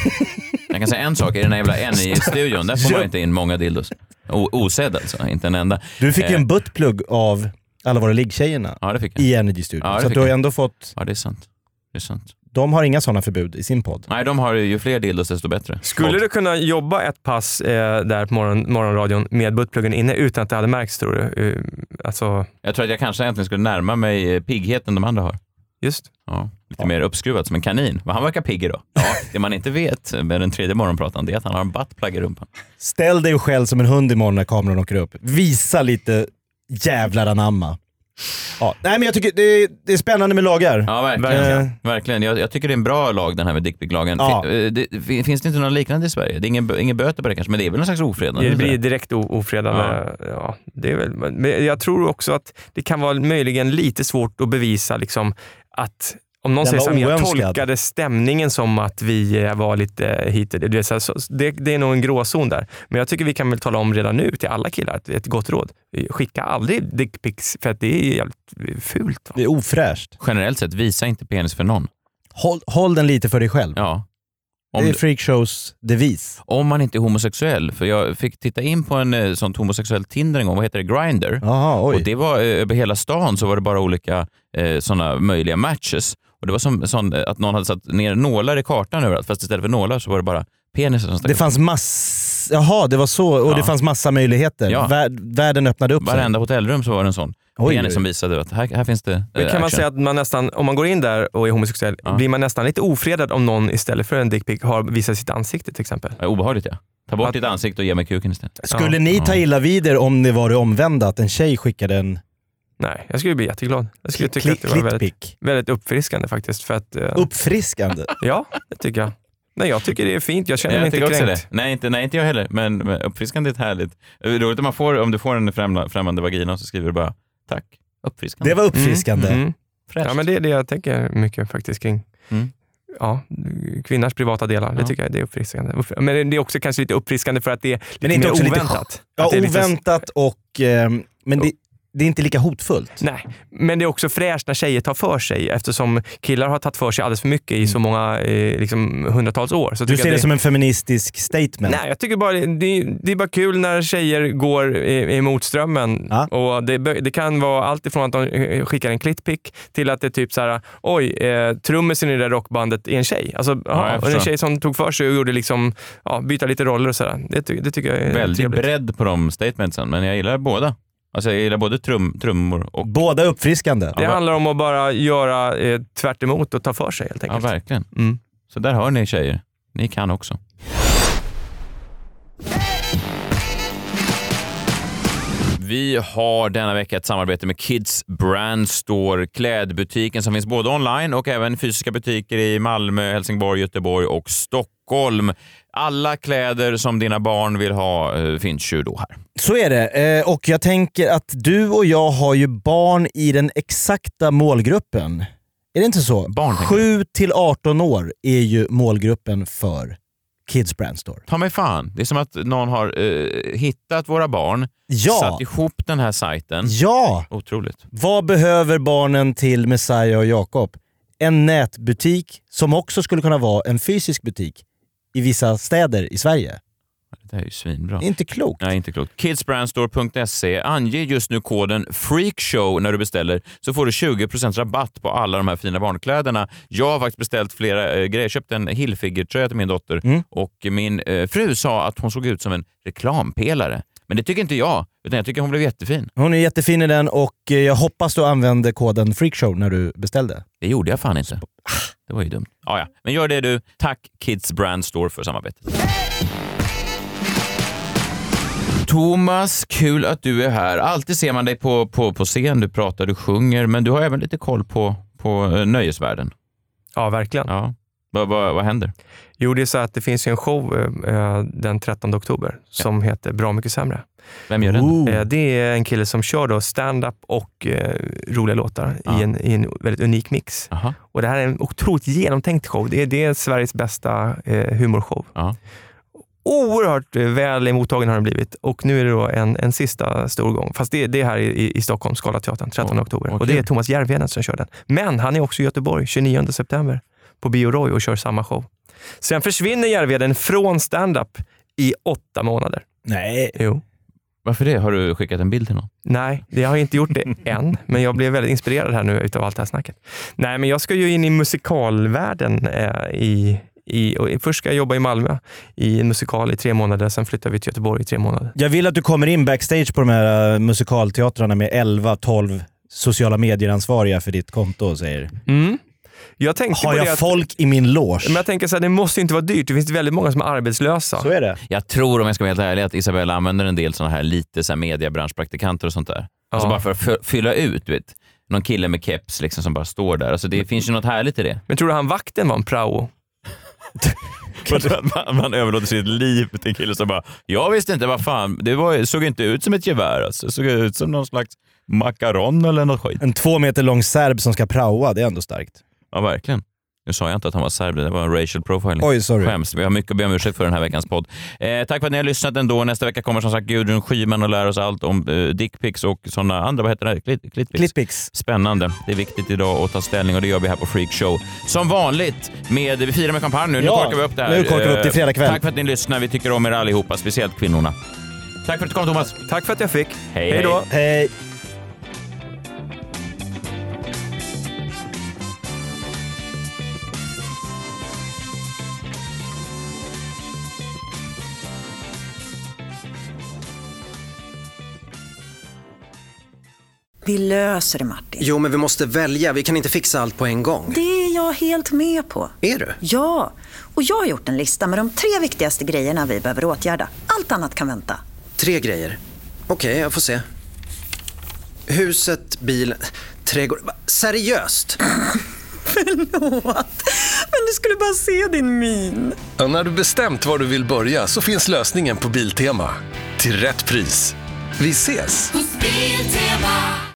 S2: Jag kan säga en sak, i den här jävla en i studion, där får man inte in många dildos. O- osedd alltså, inte en enda.
S3: Du fick ju
S2: Eh,
S3: en buttplug av alla våra liggtjejerna
S2: Ja, det fick jag.
S3: i Energy-studion.
S2: Ja, det
S3: så att
S2: fick
S3: du har
S2: jag.
S3: ändå fått...
S2: Ja, det är sant. Det är sant.
S3: De har inga sådana förbud i sin podd.
S2: Nej, de har ju fler dildos desto bättre.
S4: Skulle
S2: Podd.
S4: du kunna jobba ett pass eh, där på morgon, morgonradion med buttpluggen inne utan att det hade märkts, tror du? Uh, alltså,
S2: Jag tror att jag kanske egentligen skulle närma mig eh, piggheten de andra har.
S4: just.
S2: Ja, lite mer uppskruvat som en kanin. Men han verkar pigg idag. Ja, det man inte vet med den tredje morgonpratan, det är att han har en buttplug i rumpan.
S3: Ställ dig själv som en hund imorgon när kameran åker upp. Visa lite jävlar anamma. Ja, nej men jag tycker det är, det är spännande med lagar.
S2: Ja, verkligen.
S3: Verkligen.
S2: verkligen. Jag, jag tycker det är en bra lag, den här med dickpick-lagen.
S3: Ja.
S2: Fin, eh, det, fin- finns det inte någon liknande i Sverige? Det är ingen, ingen böter på det kanske, men det är väl någon slags ofredande?
S4: Det blir direkt o- ofredande. Ja. Ja, det är väl, men jag tror också att det kan vara möjligen lite svårt att bevisa liksom, att om någon
S3: Den
S4: säger
S3: var
S4: så här, jag
S3: oönskad.
S4: tolkade stämningen som att vi eh, var lite hit och det, det, är så här, så, det, det är nog en gråzon där. Men jag tycker vi kan väl tala om redan nu till alla killar att ett gott råd. Skicka aldrig dickpics för att det är jävligt fult. Va?
S3: Det är ofräscht.
S2: Generellt sett, visa inte penis för någon.
S3: Håll, håll den lite för dig själv.
S2: Ja.
S3: Det
S2: Om,
S3: är freakshows devis.
S2: om man inte är homosexuell, för jag fick titta in på en eh, sånt homosexuell Tinder en gång, vad heter det? Grindr.
S3: Jaha, oj.
S2: Och det var eh, över hela stan så var det bara olika eh, sådana möjliga matches. Och det var som sån, eh, att någon hade satt ner nålar i kartan överallt, fast istället för nålar så var det bara penisar som stack
S3: Det
S2: upp.
S3: fanns mass... Jaha, det var så. Och
S2: Ja.
S3: det fanns massa möjligheter.
S2: Ja.
S3: Vär- världen öppnade upp sig.
S2: Varenda hotellrum så var det en sån
S3: Oj,
S2: penis
S3: oj.
S2: som visade att här, här finns det eh,
S4: Men kan man
S2: action.
S4: säga att man nästan, om man går in där och är homosexuell,
S2: Ja.
S4: blir man nästan lite ofredad om någon istället för en dickpic har visat sitt ansikte till exempel?
S2: Ja, obehagligt ja. Ta bort
S4: Att-
S2: ditt ansikte och ge mig kuken istället.
S3: Skulle
S4: Ja.
S3: ni ta
S2: Ja.
S3: illa vid er om det var det omvända? Att en tjej skickade en
S4: Nej, jag skulle bli jätteglad. Jag skulle tycka att det var väldigt,
S3: klittpick?
S4: väldigt uppfriskande faktiskt. För att, eh,
S3: Uppfriskande.
S4: ja, det tycker jag. Nej, jag tycker det är fint. Jag känner
S2: Jag
S4: mig inte
S2: tycker också
S4: kränkt.
S2: det. Nej inte, nej, inte jag heller. Men, men uppfriskande är härligt. Det är roligt om, man får, om du får en främla, främmande vagina så skriver du bara tack. Uppfriskande.
S3: Det var uppfriskande.
S4: Mm, mm.
S2: Fräscht.
S4: Ja, men det är det jag tänker mycket faktiskt kring.
S2: Mm.
S4: Ja, kvinnors privata delar, det
S2: Ja.
S4: tycker jag det är uppfriskande. Upp- Men det är också kanske lite uppfriskande för att det är lite
S3: Men inte
S4: mer
S3: också lite-
S4: oväntat.
S3: Ja,
S4: Att det är lite-
S3: oväntat och... Eh, men det, det är inte lika hotfullt.
S4: Nej, men det är också fräscht när tjejer tar för sig eftersom killar har tagit för sig alldeles för mycket i så många eh, liksom, hundratals år. Så
S3: Du
S4: tycker
S3: ser
S4: jag
S3: det
S4: det
S3: som en feministisk statement.
S4: Nej, jag tycker bara det, det är bara kul när tjejer går i- emot strömmen.
S3: Ja.
S4: Och det, det kan vara allt ifrån att de skickar en klittpic till att det är typ så här: oj, eh, trummisen i det där rockbandet är en tjej. Alltså,
S2: jag
S4: ja, och en
S2: förstår.
S4: tjej som tog för sig och gjorde liksom, ja, byta lite roller och sådär. Det, ty- det tycker jag är
S2: Väldigt
S4: trevligt.
S2: bredd på de statementsen, men jag gillar båda. Alltså jag gillar både trum, trummor och...
S3: Båda uppfriskande.
S4: Det
S2: Ja,
S4: handlar om att bara göra eh, tvärt emot och ta för sig helt
S2: Ja,
S4: enkelt.
S2: verkligen.
S4: Mm.
S2: Så där hör ni tjejer. Ni kan också. Vi har denna vecka ett samarbete med Kids Brand Store, klädbutiken som finns både online och även fysiska butiker i Malmö, Helsingborg, Göteborg och Stockholm. Alla kläder som dina barn vill ha eh, finns ju då här.
S3: Så är det. Eh, och jag tänker att du och jag har ju barn i den exakta målgruppen. Är det inte så?
S2: Barn, tänker
S3: sju till arton år är ju målgruppen för Kids Brand Store.
S2: Ta mig fan, det är som att någon har eh, hittat våra barn,
S3: Ja!
S2: satt ihop den här sajten.
S3: Ja!
S2: Otroligt.
S3: Vad behöver barnen till Messiah och Jakob? En nätbutik som också skulle kunna vara en fysisk butik i vissa städer i Sverige.
S2: Det är ju svinbra.
S3: Det är inte klokt.
S2: Nej, inte klokt. kidsbrandstore punkt se. Ange just nu koden FREAKSHOW när du beställer så får du tjugo procent rabatt på alla de här fina barnkläderna. Jag har faktiskt beställt flera äh, grejer. Jag köpte en Hilfiger-tröja till min dotter
S3: Mm.
S2: och min äh, fru sa att hon såg ut som en reklampelare. Men det tycker inte jag, utan jag tycker hon blev jättefin.
S3: Hon är jättefin i den och eh, jag hoppas du använde koden FREAKSHOW när du beställde.
S2: Det gjorde jag fan inte. Det var ju dumt. Ah, ja. Men gör det du. Tack Kids Brand Store för samarbetet. Thomas, kul att du är här. Alltid ser man dig på, på, på scen, du pratar, du sjunger, men du har även lite koll på, på uh, nöjesvärlden.
S4: Ja, verkligen.
S2: Ja. Vad, vad, vad händer?
S4: Jo, det är så att det finns ju en show eh, den trettonde oktober som heter Bra mycket sämre.
S2: Vem gör den?
S3: Ooh.
S4: Eh, det är en kille som kör då stand-up och eh, roliga låtar
S2: Ja.
S4: i, en, i en väldigt unik mix.
S2: Aha.
S4: Och det här är en otroligt genomtänkt show. Det är, det är Sveriges bästa eh, humorshow.
S2: Ja.
S4: oerhört väl mottagen har den blivit. Och nu är det då en, en sista stor gång. Fast det, det är här i, i Stockholm, Scalateatern, trettonde oktober.
S2: okay.
S4: Och det är Thomas Järvheden som kör den. Men han är också i Göteborg, tjugonionde september på Bio Roy och kör samma show. Sen försvinner Järvheden från stand-up i åtta månader.
S3: Nej.
S4: Jo.
S2: Varför det? Har du skickat en bild till någon?
S4: Nej, det har jag inte gjort det än. Men jag blev väldigt inspirerad här nu utav allt det här snacket. Nej, men jag ska ju in i musikalvärlden eh, i... I, och först ska jag jobba i Malmö i en musikal i tre månader, sen flyttar vi till Göteborg i tre månader.
S3: Jag vill att du kommer in backstage på de här uh, musikalteatrarna med elva tolv sociala medieransvariga för ditt konto och säger
S4: mm. jag tänkte
S3: har
S4: på
S3: jag
S4: det att,
S3: folk i min loge?
S4: Men jag tänker så här, det måste inte vara dyrt. Det finns väldigt många som är arbetslösa.
S3: Så är det.
S2: Jag tror, om jag ska vara helt ärlig, att Isabella använder en del såna här lite så här mediebranschpraktikanter och sånt där. Ja. Alltså bara för att f- fylla ut, vet. Någon kille med keps liksom som bara står där. Alltså det mm. finns ju något härligt i det.
S4: Men tror du han vakten var en prao?
S2: man, man överlåter sitt liv till en kille som bara, jag visste inte vad fan, det var, såg inte ut som ett gevär, alltså. Det såg ut som någon slags makaron eller något skit.
S3: En två meter lång serb som ska praoa, det är ändå starkt.
S2: Ja, verkligen. Nu sa jag inte att han var serb, det var en racial profiling.
S3: Oj, sorry.
S2: Skäms. Vi har mycket att be om ursäkt för den här veckans podd. Eh, tack för att ni har lyssnat ändå. Nästa vecka kommer som sagt Gudrun Schyman och lär oss allt om eh, dickpics och sådana andra, vad heter det? Klit, klitpics.
S3: Klitpics.
S2: Spännande. Det är viktigt idag att ta ställning och det gör vi här på Freak Show. Som vanligt, med, vi firar med kampanj nu.
S3: Ja,
S2: nu korkar vi upp det här.
S3: Nu korkar vi upp till fredag kväll.
S2: Tack för att ni lyssnar. Vi tycker om er allihopa, speciellt kvinnorna. Tack för att du kom, Thomas.
S4: Tack för att jag fick.
S2: Hej,
S4: hej då.
S3: Hej.
S5: Vi löser det, Martin.
S6: Jo, men vi måste välja. Vi kan inte fixa allt på en gång.
S5: Det är jag helt med på.
S6: Är du?
S5: Ja, och jag har gjort en lista med de tre viktigaste grejerna vi behöver åtgärda. Allt annat kan vänta.
S6: Tre grejer. Okej, okay, jag får se. Huset, bilen, trädgård. Seriöst?
S5: Förlåt, men du skulle bara se din min.
S7: Och när du bestämt var du vill börja så finns lösningen på Biltema. Till rätt pris. Vi ses!
S8: Hos Biltema.